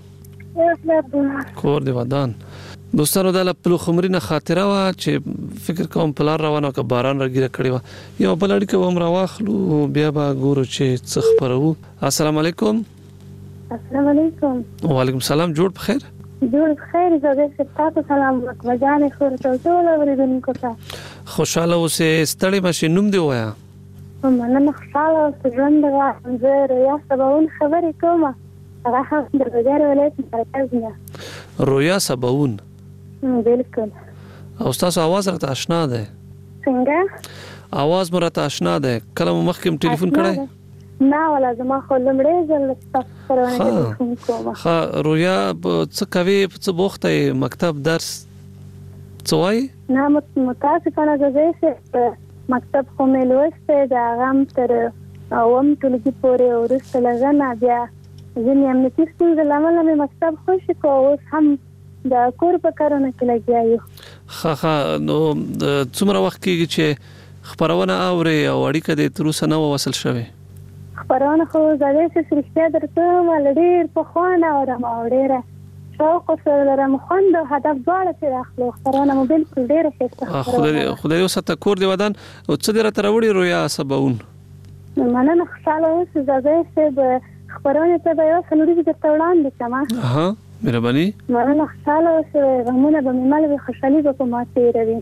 کور دی ودان دوستانو د خپل خمرینه خاطره وا چې فکر کوم پلار روانه ک باران راګیره کړی و یو بل اړیکه ومر واخلو بیا به ګورو چې څه خبرو السلام علیکم السلام علیکم وعلیکم السلام جوړ بخیر جوړ بخیر زه ستاسو سلام وکړم خو ټول اوریدونکو ته خوشاله اوسه ستړي مشه نوم دی وایا مننه خوشاله اوسه ژوند راځم زه یا سباون خبرې کومه هغه هم د بازار ولایت مرکز نه رویا سباون بالکل او تاسو आवाज راته آشنا ده څنګه आवाज مرته آشنا ده کله مخکې ټلیفون کړای نه ولا زما خو لمړې ځل تاسو سره ټلیفون کوم ها رویا څه کوي څه بوخته مکتب درس څوای نه متاسفانه زه مکتب خو مې لوسته دا غم تر اوم ټولګي پورې ورسته لږه بیا ځینې امنیتي ستونزې له امله مې مکتب خوشي کو اوس هم د کور په کارونه کې لګیا یو. ښه ښه نو څومره وخت کېږي چې خپرونه اورې او اړیکه دې تر اوسه نه وصل شوې؟ خپرونه خو زه داسې رښتیا درته وایم ډېر پخوا نه اورم او ډېره شوق سره لرم خوند او هدف دواړه ترې اخلو. خپرونه مو بالکل ډېره ښایسته خدای خدای وساته کور دې ودان او څه دې راته راوړي رویا سباون؟ مننه خوشحاله اوسه زه صاحب خپرونه ته به یو څه نورې درته وړاندې کړم. ها مهرباني. مننه خوشحاله اوسه غمونه به مې مل وي خوشحالي به په ما تېروي.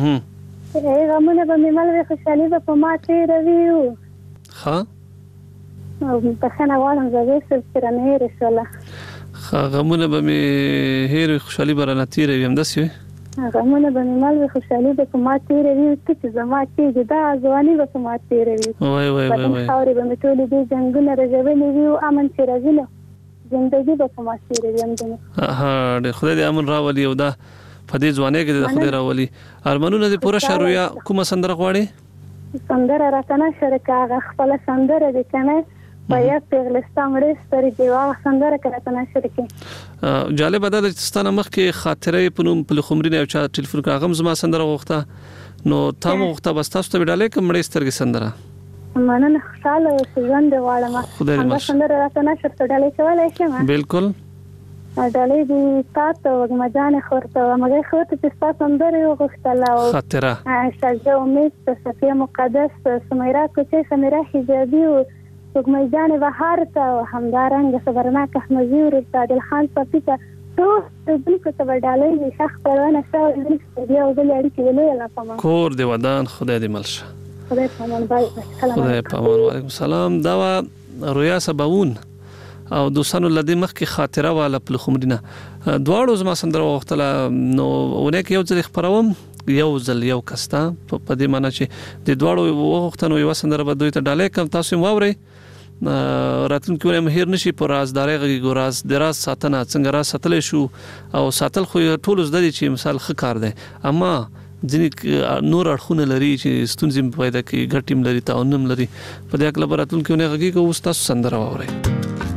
ای غمونه به مې مل وي خوشحالي به په ما تېروي. ښه او بخښنه غواړم زه صاحب چې رانه هېرې شوله. غمونه به مې هېر خوشحالي به رانه تېروي همداسې وي؟ غمونه به مې مل وي خوشحالي به په ما تېروي ته چې زما کېږي دا ځواني به په ما تېروي. وای وای وای وطن خاورې به مې ټولې دې جنګونه رژولي وي او امن چې راځي نو زندګي به په ما تېروي همدومره. ها ډېر خدای دې امن راولي او دا په دې ځوانۍ کې د خدای راولي. ارمانونه دې پوره شه رویا. کومه سندره غواړې؟ سندره راته نشه راکړه هغه خپله سندره دې که نه په یاد پیغلستا مړې سترګې هغه سندره که راته نشه راکړې. جالبه دا ده چې ستا نه مخکې خاطرې په نوم پل خمري نه یو چا ټلیفون کړه هغه هم زما سندره غوښته نو تا مو غوښته بس تاسو ته مې ډالۍ کړم مړې سترګې سندره. مننه خوشحاله اوسې ژوند دې غواړم. همدا سندره راته نشه ورته ډالۍ کولی شم؟ بالکل ډالۍ دې تا ته وږمه جانې خو ورته وم هغې خو ورته چې ستا سندره یې وغوښتله خاطره شاهزاده امید صفیه مقدس سمیرا کوچۍ سمیرا حجابي وږمه جانې بهار ته او همدارنګه صبرناک احمدي ورته عادل خان صفي ته ټول اورېدونکو ته به ډالۍ وي ښه خپرونه ښه اورېدونکو بیا او بلې اړیکې ولویه لا پامان کور دې ودان خدای دې مل شه. خدای پامان بای خدای پامان. وعلیکم السلام. دا وه رویا سباون او دوستانو لدې مخکې خاطره واله پل خمرینه دواړو زما سندره وغوښتله نو اونۍ کې یو ځل خپروم یو ځل یو کس ته په دې معنی چې د دواړو وغوښته نو یوه سندره به دوی ته ډالۍ کړم تاسو یې واورئ راتلونکي ونه هم هېر نه شي په رازدارۍ غږیږو راز د راز ساتنه څنګه راز ساتلی شو او ساتل خو ټولو زده دي چې مثال ښه کار دی اما ځینې نور اړخونه لري چې ستونزې پیدا کوي ګټې هم لري تعاون هم لري په دې هکله به راتلونکي ونه غږیږو اوس تاسو سندره واورئ.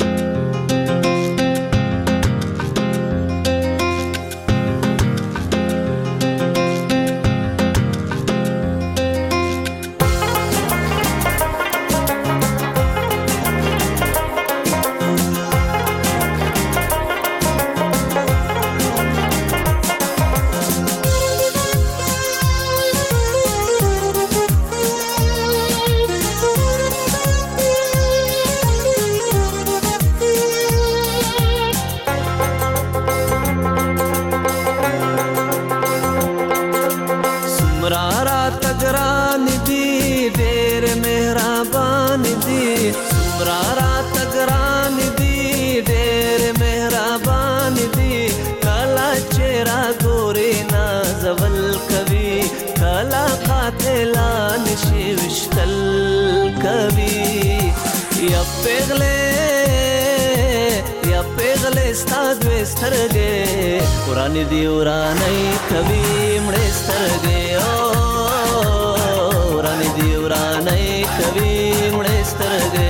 ورانی دی ورانی کبھی مړې سترګې او ورانی دی ورانی کبھی مړې سترګې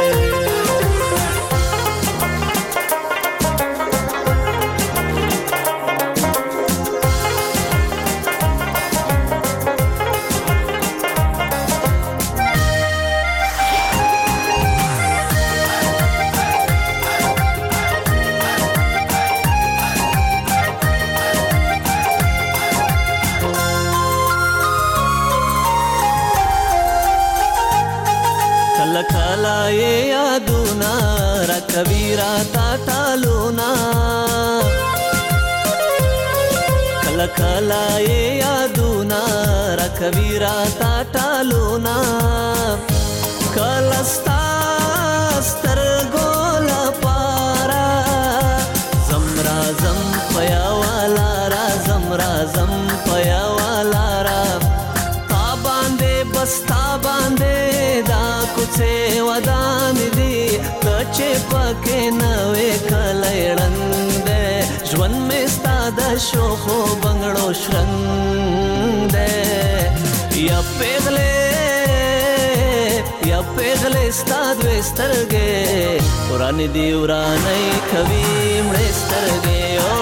کبیرا تا ټالونا کلا کلا یادونا را کبیرا تا ټالونا کلا ستا سترګو لپاره زمرا زم پیا والا را زمرا زم پیا والا را تا باندې بس تا باندې دا کوڅه ودان دي چې پکې نوې کلهړند ژوند مې ستا د شوخو بنگړو شرنګ دې یا پیغله یا پیغله ستاد وسترګې قران دی ورانه کوي مړ سترګې او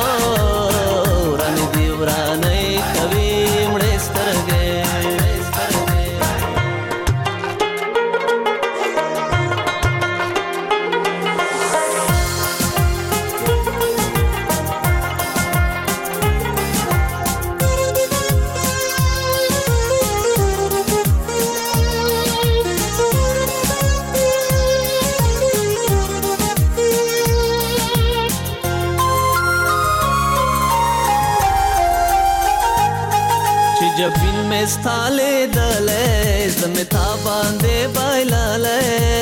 قران دی ورانه کوي مړ سترګې जबिन में स्थाले दले जमता बांधे बाइलाले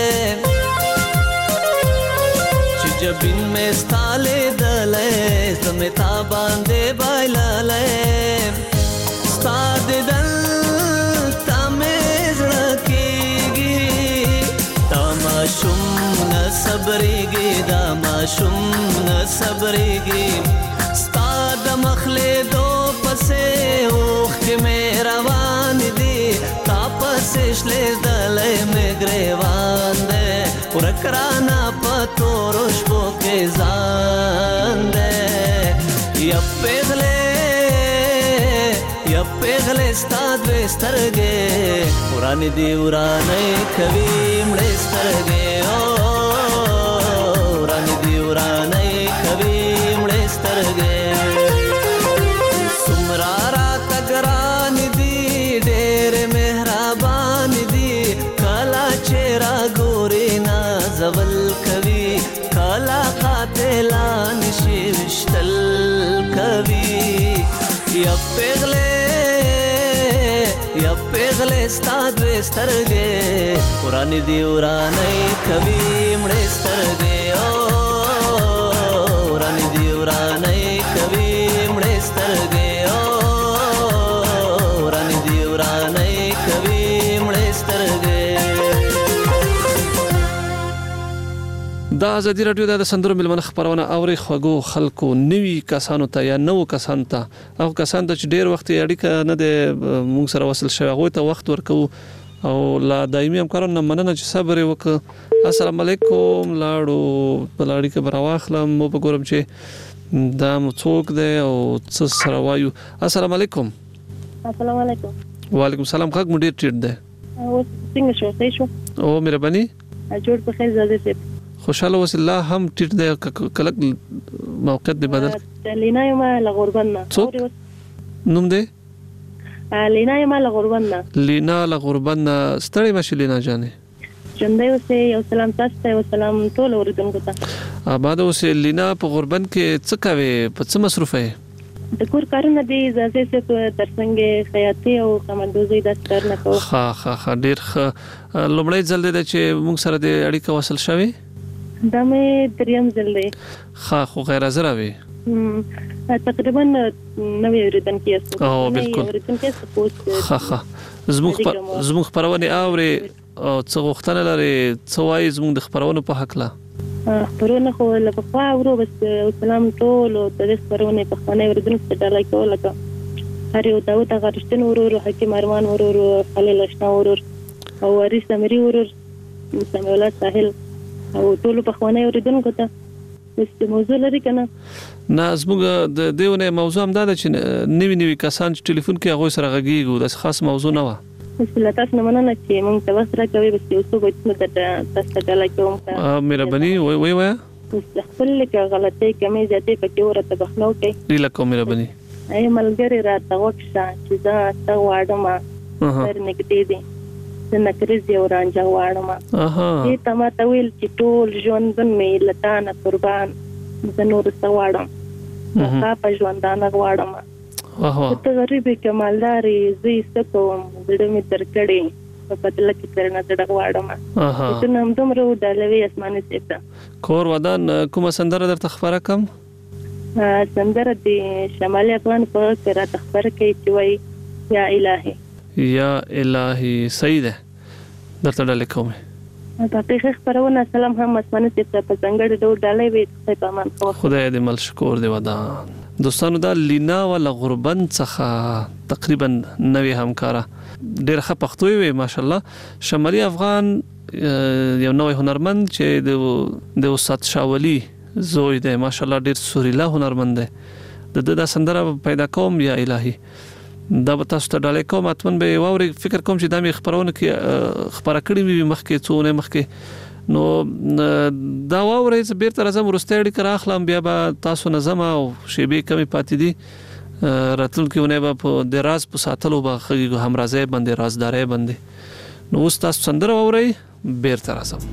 जबिन में स्थाले दले जमता बांधे बाइलाले स्ताद दल तमेज रखेगी तमाशुम न सबरेगी दामाशुम न सबरेगी स्ताद मखले दो पसे ओख के मेरा वान दी तापसे शले दले में ग्रेवान दे उरकराना पतो रोशबो के जान दे या पेगले या पेगले स्ताद वेस्तरगे पुरानी दी उराने कभी मड़े स्तरगे ओ उरानी दी उराने कभी मड़े स्तरगे सुमरारा तगरान दी डेर मेहरबान दी काला चेहरा गोरे ना जवल कवि काला कातिलान शिवश्तल कवि या पेगले या पेगले स्ताद वेस्तरगे पुरानी दी उराने कवि मड़े स्तरगे ओ उरानी दी उराने कवि मड़े स्तरगे دا ازادي رادیو د سندرو ملمن خبرونه اوري خوګو خلکو نوي کسانو ته یا نو کسان ته او کسان ته ډیر وخت اړیکه نه د موږ سره وصل شوی هغه ته وخت ورکو او لا دایمي همکارانو مننه چې صبر وکړه. السلام علیکم لاړو بلاړی کې براواخلم مو په ګورم چې دا مڅوک دی او څه سره وایو. السلام علیکم. السلام علیکم. وعلیکم السلام. خګ مو ډیر ټیټ دی. او څنګه شو صحیح شو؟ او مهرباني. جوړ په خیر زده سي. خوشاله وس الله هم ټیټ دی کلک موقعیت دی بدل. لینا یما لغوربنا. نوم دی؟ لینا یما لغوربنا. لینا لغوربنا ستړي مشه لینا جانې. چنده اوسه یو سلام تاسو ته او سلام ټول اوریدونکو ته. آباد اوسه لینا په غوربن کې څه کوي په څه مصروف یې؟ د کور کارونه دي زازه څه ترڅنګ خیاطي او خمندوزي د ستر نه کوي. ها ها ها ډیر لومړی ځل دی چې موږ سره د اړیکه وصل شوی. دا مې دریم ځل دی. ها خو غیر حاضر وي. تقریبا نوې اوریدن کې است. او بالکل. اوریدن کې سپوس. ها ها زموږ زموږ خبرونه اوري او څه غوښتنه لري څه وایي زموږ د خبرونو په حق لا. خبرونه خو له په اورو بس سلام ټول او د خبرونه په خانه اوریدن کې ډالای کول لکه هر یو داوود غرشتن ورور حکیم ارمان ورور خلیل اشنا ورور او وارث امری ورور سمي الله ساحل او ټول په خوانه اوریدونکو ته د موضوع لري کنه. نه زموږ د دیونه موضوع هم دا چې نوی نوی کسان چې ټلیفون کې هغه سره غږیږي د خاص موضوع نه و. بسم تاسو نه مننه چې موږ ته وسره کوي بس یو څه وایي چې تاسو ته لا کوم. ا مهرباني وای وای وای. خپل کې غلطي کمی زیاتې پکې ورته بخنو کوي. ډیله کوم مهرباني. ای ملګری راته وښه چې دا تا واړم سر نګدې دي. څنګه کړی و رانجا واړم. اها. دې تما ته ویل چې ټول ژوند مې لتانه قربان زنور سواړم. هغه په ژوندانه غواړم. اها. ته غریب کمالداري زی ستوم زړه می ترکړې په بدل کې ترنه زړه غواړم. اها. ته نام دومره ودلوي اسمانه سیته. کور ودان کومه سندره درته خبره کم؟ سندره دی شمالي افغان په قرات خبره کوي چې وای یا الهي. یا الهي صحیح ده درته ډالې کوم. په تاسو خبرونه سلام هم اسمانه سیته په څنګه ډول ډالې وي په امان خو. خدای دې مل شکر دی ودان. دوستانو دا لینا ولا غربن څخه تقریبا نوې همکارا ډېر ښه پښتو وي ماشالله. شمالي افغان یو نوې هنرمند چې د د استاد شاولی زوی دی ماشالله ډېر سوريلا هنرمند دی. د د سندره پیدا کوم یا الهي دا به تاسو ته ډالې کوم اتمن به ووري فکر کوم چې دا مې خبرونه کې خبره کړې وي مخکې څونه مخکې نو دا ووري چې بیرته راځم ورسته اړیکه راخلم بیا به تاسو نظم او شیبې کمی پاتې دي راتلونکي ونه به په دراز په ساتلو به همرازه باندې رازداري باندې نو اوس تاسو سندره ووري بیرته راځم.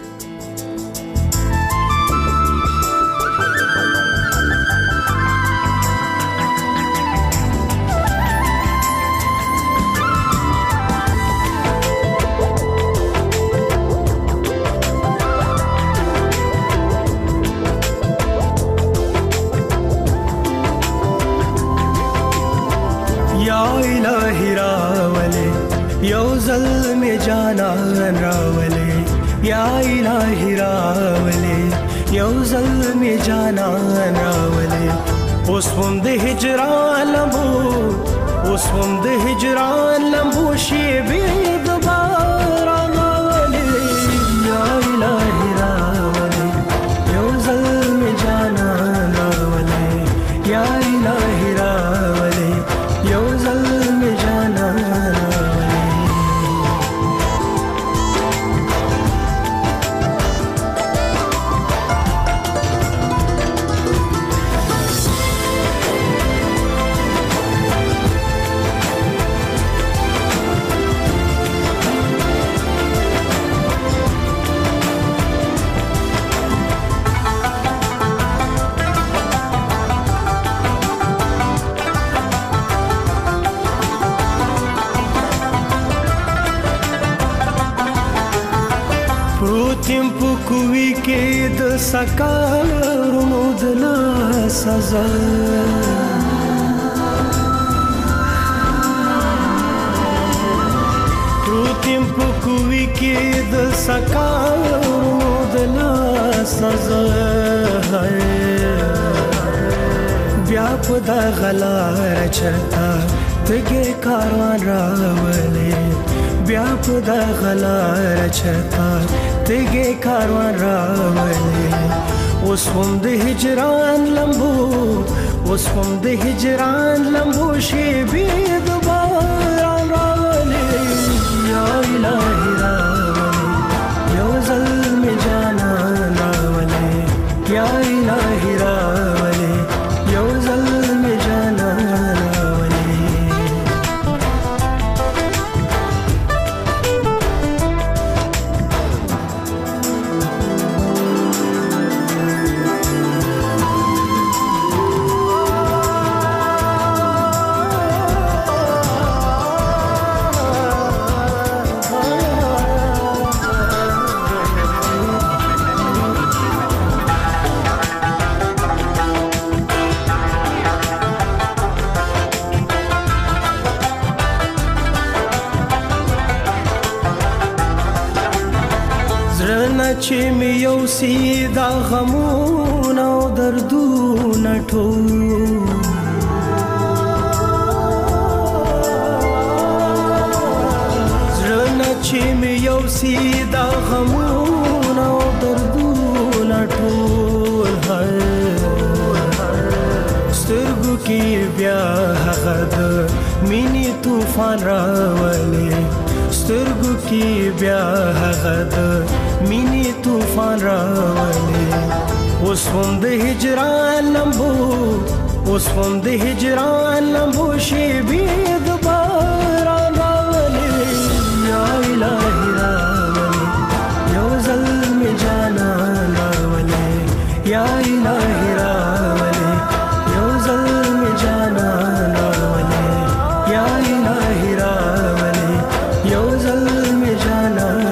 یا الہی راولے یو ظلم جانان راولے اوس هم د هجران لمبو اوس هم د هجران لمبو شی به دوباره راولے یا الہی راولے یو ظلم جانان راولے یا الہی راولے یو ظلم جانان کوي کې د سکارونو د لا سزا پروتیم په کوي کې د سکارونو د لا سزا بیا په د غلار چرتا تګه کاروان راولې بیا په د غلار چرتا تګه کاروان راولې اوس هم د هجران لمبو اوس هم د هجران لمبو شی به دوباره راولې یا الہی راولې یو ظلم جانان راولې یا الہی راولې یو ظلم جانان چې مې یو سیدا غمونه او دردونه ټول زړه چې مې یو سیدا غمونه او دردونه ټول سترګو کې بیا هغه د مینې طوفان راولي سترګو کې بیا هغه د مینی طوفان راولې اوس هم د هجران لمبو اوس هم د هجران لمبو شی به دوباره راولې یا الہی راولې یو ظلم جانان راولې یا الہی راولې یو ظلم جانان راولې یا الہی راولې یو ظلم جانان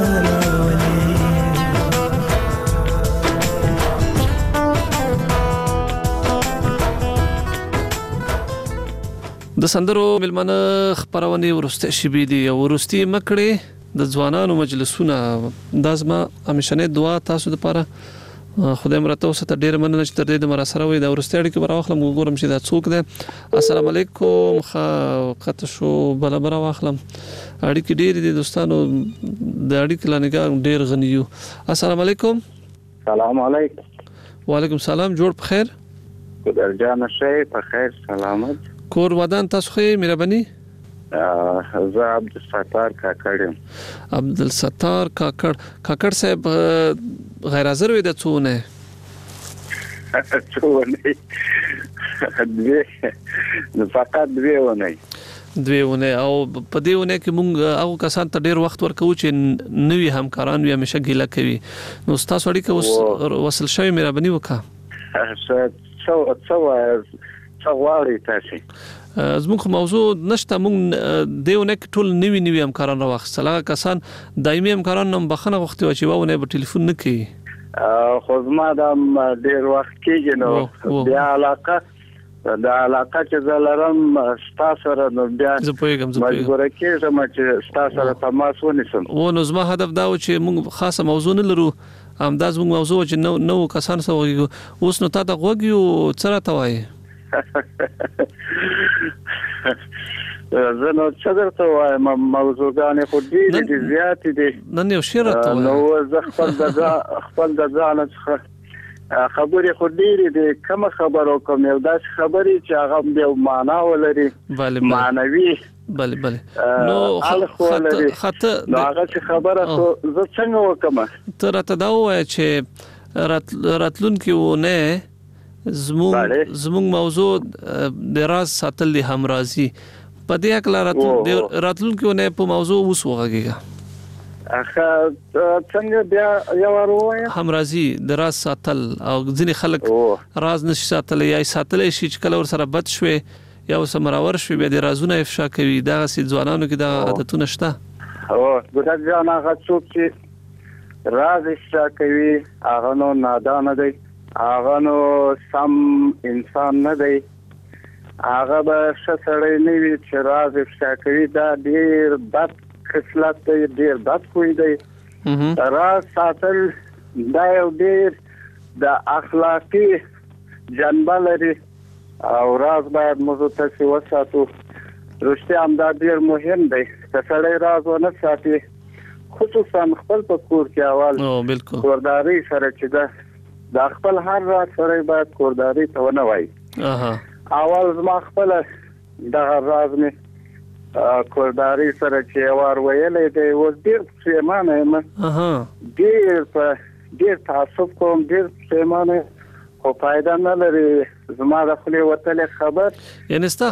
د سندرو ملمنه خبرونه ورسته شبي دي او ورستي مکړه د ځوانانو مجلسونه د ازما همیشنه دعا تاسو لپاره خدای مرته اوسه ته ډیر مننه چې تر دې د مراسره وي د ورستړي کې براخلم وګورم چې دا څوک دی. السلام علیکم. خا قط شو بل بل واخلم اړیکې ډیر دي دوستانو د اړیکې لنګا ډیر غنیو. السلام علیکم. سلام علیکم. وعلیکم سلام. جوړ په خیر؟ خدای جان شي په خیر سلامت. کور ودان تاسو خې مهرباني؟ زه عبدالستار کاکړ یم. عبدالستار کاکړ. کاکړ صاحب غیر حاضر وي د څونه؟ څونه دوی فقط دوی ونه دوی ونه او په دې ونه کې مونږ هغه کسان ته ډیر وخت ورکو چې نوی همکاران وي همیشه ګیله کوي. نو تاسو اړیکه اوس وصل شوی مهرباني وکړه. څو څو څو واړی تاسو زموږ موضوع نشته. مونږ دیونه ټول نوی نوی همکاران راوخصل. هغه کسان دایمي همکاران هم بخنه وخت او چې وونه په ټلیفون نه کوي. خو زما د ډیر وخت کېږي نو بیا علاقه د علاقه چې زلرم تاسو سره نو بیا مجبور کېږم چې تاسو سره تماس ونیسم. و نو زما هدف دا و چې مونږ خاصه موضوع نه لرو. همداز مونږ موضوع چې نو نو کسان سره اوس نو تا ته غوږیو څه راته وایي؟ زه نو څه درته وایم موضوعګانې خو ډېرې دي زیاتې دي. نن یو شی راته وایه. نو زه خپل د خپل د ځانه څخه خبرې خو ډېرې دي. کومه خبره وکړم یو داسې خبرې چې هغه یو معنا ولري معنوي. بله بله نو خط نو هغه چې خبره خو زه څنګه وکړم؟ ته راته دا ووایه چې راتلونکي ونه زموږ زموږ موضوع د راز ساتل دي همرازي. په دې اکل راتلونکي ونه په موضوع وسوږیږي. اخه څنګه بیا یو وروه همرازي د راز ساتل او ځینې خلک راز نشي ساتل یا ساتل شي چې کله ور سره بد شوي یا سمراور شوي بیا د رازونه افشا کوي. دا سي ځوانانو کې دا عادتونه شته. او ګټه ځان هغه څوک چې راز افشا کوي هغه نو نادان دی. هغه نو سم انسان نه دی. هغه به شسړی نه وي چې راز افشا کوي. دا ډیر بد خصلت دی. ډیر بد خوی دی. راز ساتل دا یو ډیر د اخلاقی جنبه لري او راز باید موږ ته وساتو. رښتیا هم دا ډیر مهم دی. که سړی راز ونه ساتي خصوصا خپل په کور کې اول کورداري سره چې دا د خپل هر راز سره باید کورداري ته ونه وایي. اول زما خپل د راز می کورداري سره چې وار ویلې دی اوس ډیر پښیمانه یم. ډیر په ډیر تعصب کوم. ډیر پښیمانه خو فائدہ نه لري. زما د خپل وتل خبر یعنی ستا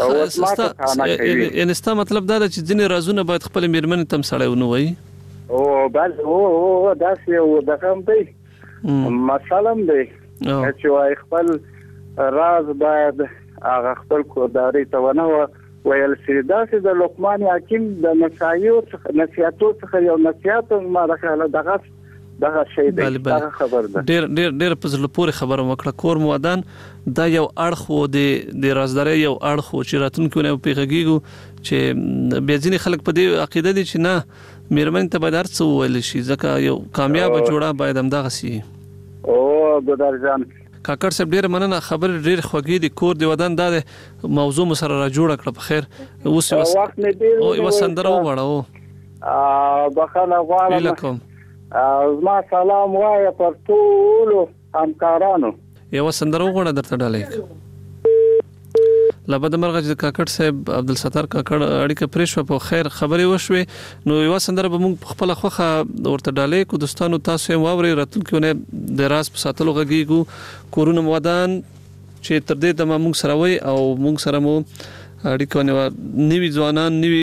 یعنی ستا مطلب دا چې ځینې رازونه باید خپل میرمن تم سړی ونه وایي. او بل او داسې یو دغه دی مثلا دی چې وايي خپل راز باید هغه خپل کورداري ته ونه ویل سي. داسې د لقمان حکیم د نصایحو نصیحتو څخه یو نصیحت ما راخاله دغه دغه شی دی. دغه خبر ده. ډیر ډیر ډیر په زړه پورې خبره وکړه. کور مودان دا یو اړخ و د د رازداري یو اړخ و چې راتونکو نه پیغږیږي چې بیا ځینې خلک په دې عقیده دي چې نه میرمن ته باید هر څه وویل شي ځکه یو کامیاب جوړه باید همدغه سي. او ګدار جان کاکړ صاحب ډیر مننه. خبر ډیر خوږی دي. کور دی ودان دا موضوع مسره را جوړ کړ. په خیر اوس وخت نه دی او یو سندره وړاو. ا بخنه غواړم. زما سلام وایه پر ټول همکارانو. یو سندره وغوړه درته ډالې. لبد مرغه چې کاکړ صاحب عبدالستار کاکړ اړیکه پرېښو په خیر خبرې وشوي. نو یو سندره به موږ خپل خوخه ورته ډالې کو. دوستانو تاسو هم واوري راتلونکي د راز په ساتلو غږیږو. کورونه ودان چې تر دې د موږ سره وي او موږ سره مو اړیکه نو نیوي ځوانان نیوي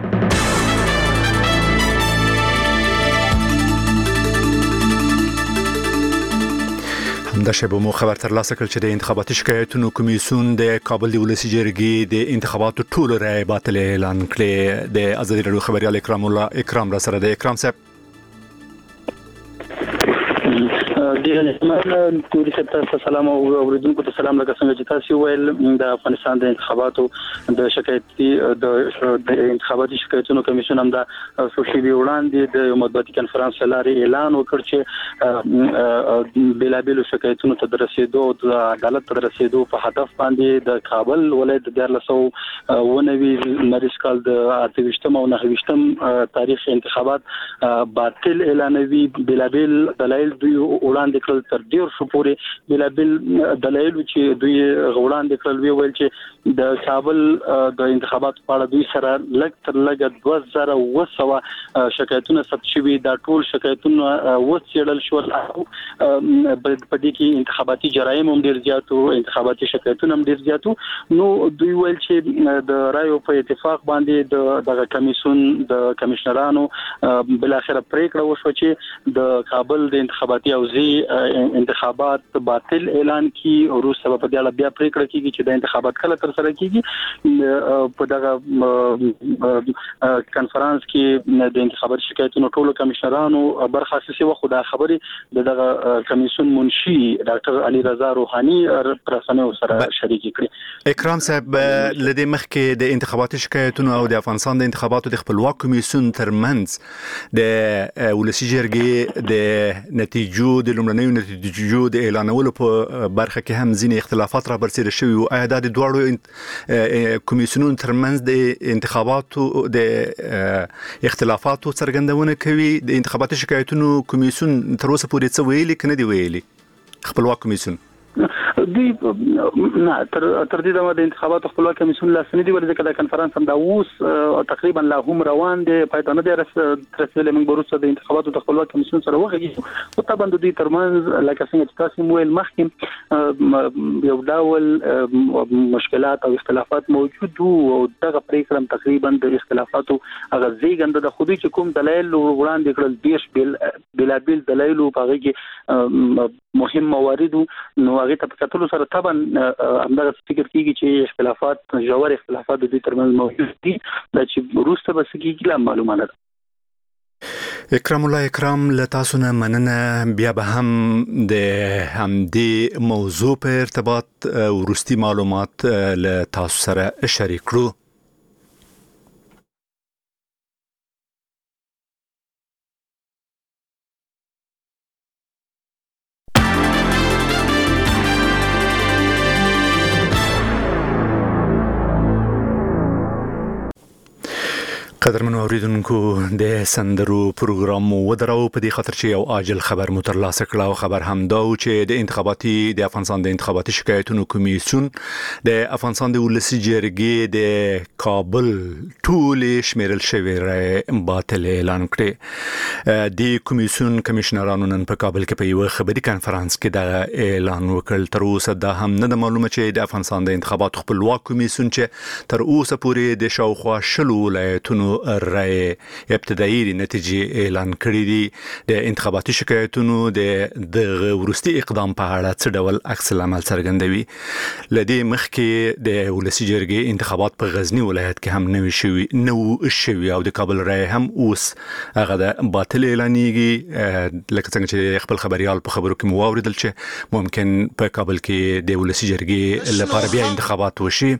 د شبو مو خبر تر لاسه کړ چې د انتخاباتي شکایتونو کمیسیون د کابل د ولسی جرګې د انتخاباتو ټول رای باطل اعلان کړي. د ازادي رادیو خبريال اکرام الله اکرام را سره د اکرام صاحب ډیر ټول ته سلام او اوریدونکو ته سلام لکه څنګه چې تاسو ویل د افغانستان د انتخاباتو د شکایتي د انتخاباتي شکایتونو کمیشن هم د سوشي وړاندې د مطبوعاتي کانفرنس لارې اعلان وکړ چې بلابل شکایتونو ته رسیدو د عدالت ته رسیدو په هدف باندې د کابل ولایت د لسو ونوي مریض کال د اتوشتم او نهوشتم تاریخ انتخابات باطل اعلانوي بلابل دلایل دوی وړاندې کړل تر ډیر شو پورې بلابل دلایل چې دوی وړاندې کړل وی ویل چې د کابل د انتخاباتو په اړه دوی سره لږ تر لږ دوه زره وسو شکایتونه ثبت شوي دا ټول شکایتونه وڅېړل شول په دې کې انتخاباتي جرایم هم ډیر زیاتو انتخاباتي شکایتونه هم ډیر زیاتو نو دوی ویل چې د رایو په اتفاق باندې د کمیسیون د کمشنرانو بل اخر پریکړه وشو چې د کابل د انتخاباتي اوزي انتخابات باطل اعلان کی او روس سبب په دې بیا پریکړه کیږي چې د انتخابات کله تر سره کیږي په دغه کانفرنس کې د انتخابات شکایتونو ټولو کمشنرانو برخه اخیستې و خو دا خبرې دغه کمیسیون منشي ډاکټر علي رضا روحاني رسنیو سره شریک کړي. اکرام صاحب لدې مخکې د انتخاباتي شکایتونو او د افغانستان د انتخاباتو د خپلواک کمیسیون ترمنځ د ولسی جرګې د نتیجو د لومړنیو نتیجو د اعلانولو په برخه کې هم ځینې اختلافات را برسېره شوي او آیا د دواړو کمیسیونونو ترمنځ د انتخاباتو د اختلافاتو څرګندونه کوي د انتخاباتي شکایتونو کمیسیون تر اوسه پورې څه ویلي کنه دی ویلي خپلواک کمیسیون دوی نه تر تر دې د انتخاباتو خپلواک کمیسیون لاسنی دی ولې د کانفرنس هم دا اوس تقریبا لا هم روان دي پاتانه دي رسېدل موږ بروسه د انتخاباتو د خپلواک کمیسیون سره وغږیږو او طبعا د دې ترمنځ لکه څنګه چې تاسو مویل مخکې یو ډول مشکلات او اختلافات موجود او دغه پریکړه تقریبا د اختلافاتو هغه زیږنده د خودي چې کوم دلایل وړاندې کړل دیش بل بلابل دلایل او هغه کې مهم موارد نو هغه ته کتلو سره طبعا همدغه فکر کیږي چې اختلافات جوړ اختلافات د دې ترمنځ موجود دي چې روسته بس کیږي لا معلومه ده. اکرام الله اکرام له تاسو نه مننه بیا به هم د همدې موضوع په ارتباط ورستي معلومات له تاسو سره شریک کړو. قدرمنو اوریدونکو د سندرو پروګرام ودرو په دې خاطر چې یو عاجل خبر مو ترلاسه کړ او خبر هم دا و چې د انتخاباتي د افغانستان د انتخاباتي شکایتونو کمیسیون د افغانستان د ولسی جرګې د کابل ټول شمیرل شوی رای باطل اعلان کړ. د کمیسیون کمشنرانو نن په کابل کې په یو خبري کانفرنس کې دا اعلان وکړ. تر اوسه دا هم نه معلومه چې د افغانستان د انتخاباتو خپلواک کمیسیون چې تر اوسه پورې د شاوخوا شلو ولایتونو رای ابتدایي نتیجې اعلان کړې دي د انتخاباتي شکایتونو د ورستي اقدام په اړه څه ډول عکس العمل څرګندوي. لدې مخکې د ولسی جرګې انتخابات په غزنی ولایت کې هم نوي شوي نو شوي او د کابل رای هم اوس هغه د باطل اعلانېږي لکه څنګه چې خپل خبريال په خبرو کې مو واوریدل چې ممکن په کابل کې د ولسی جرګې لپاره بیا انتخابات وشي.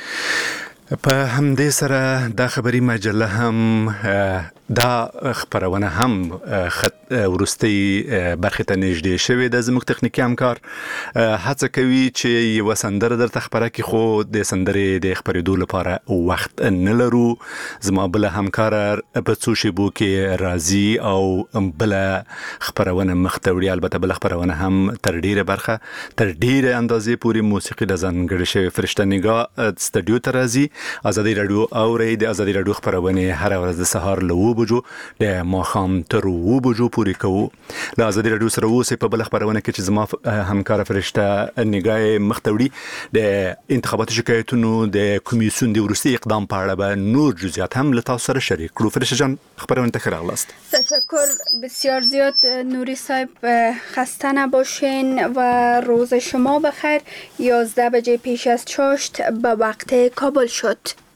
په همدې سره دا خبري مجله هم دا خبرونه هم خط ورستي برخه ته نږدې شوی د زموږ تخنیکی همکار هڅه کوي چې یو سندره درته خبره کې خو د سندرې د خبرېدو لپاره وخت نه لرو. زما بل همکار په څو شیبو کې راځي او بل خبرونه مختوړي البته بل خبرونه هم تر ډیره برخه تر ډیره اندازې پوری موسیقي د ځانګړي شوی فرشته نگاه استډیو ته راځي. ازادي رادیو اوري د ازادي رادیو خبرونه هر ورځ د سهار له و بجو د ماخام تر و بجو پوری کوو. د ازادي رادیو سره اوسه په بل خبرونه کې چې زما همکار فرشته نگاه مختوړي د انتخاباتي شکایتونو د کمیسیون د ورستي اقدام په اړه به نور جزئیات هم له تاسو سره شریک کړو. فرشته جان خبرونه ته خراغلاست. تشکر بسیار زیاد نوری صاحب، خسته نباشین و روز شما بخیر. یازده بجه پیش از چاشت به وقت کابل شد.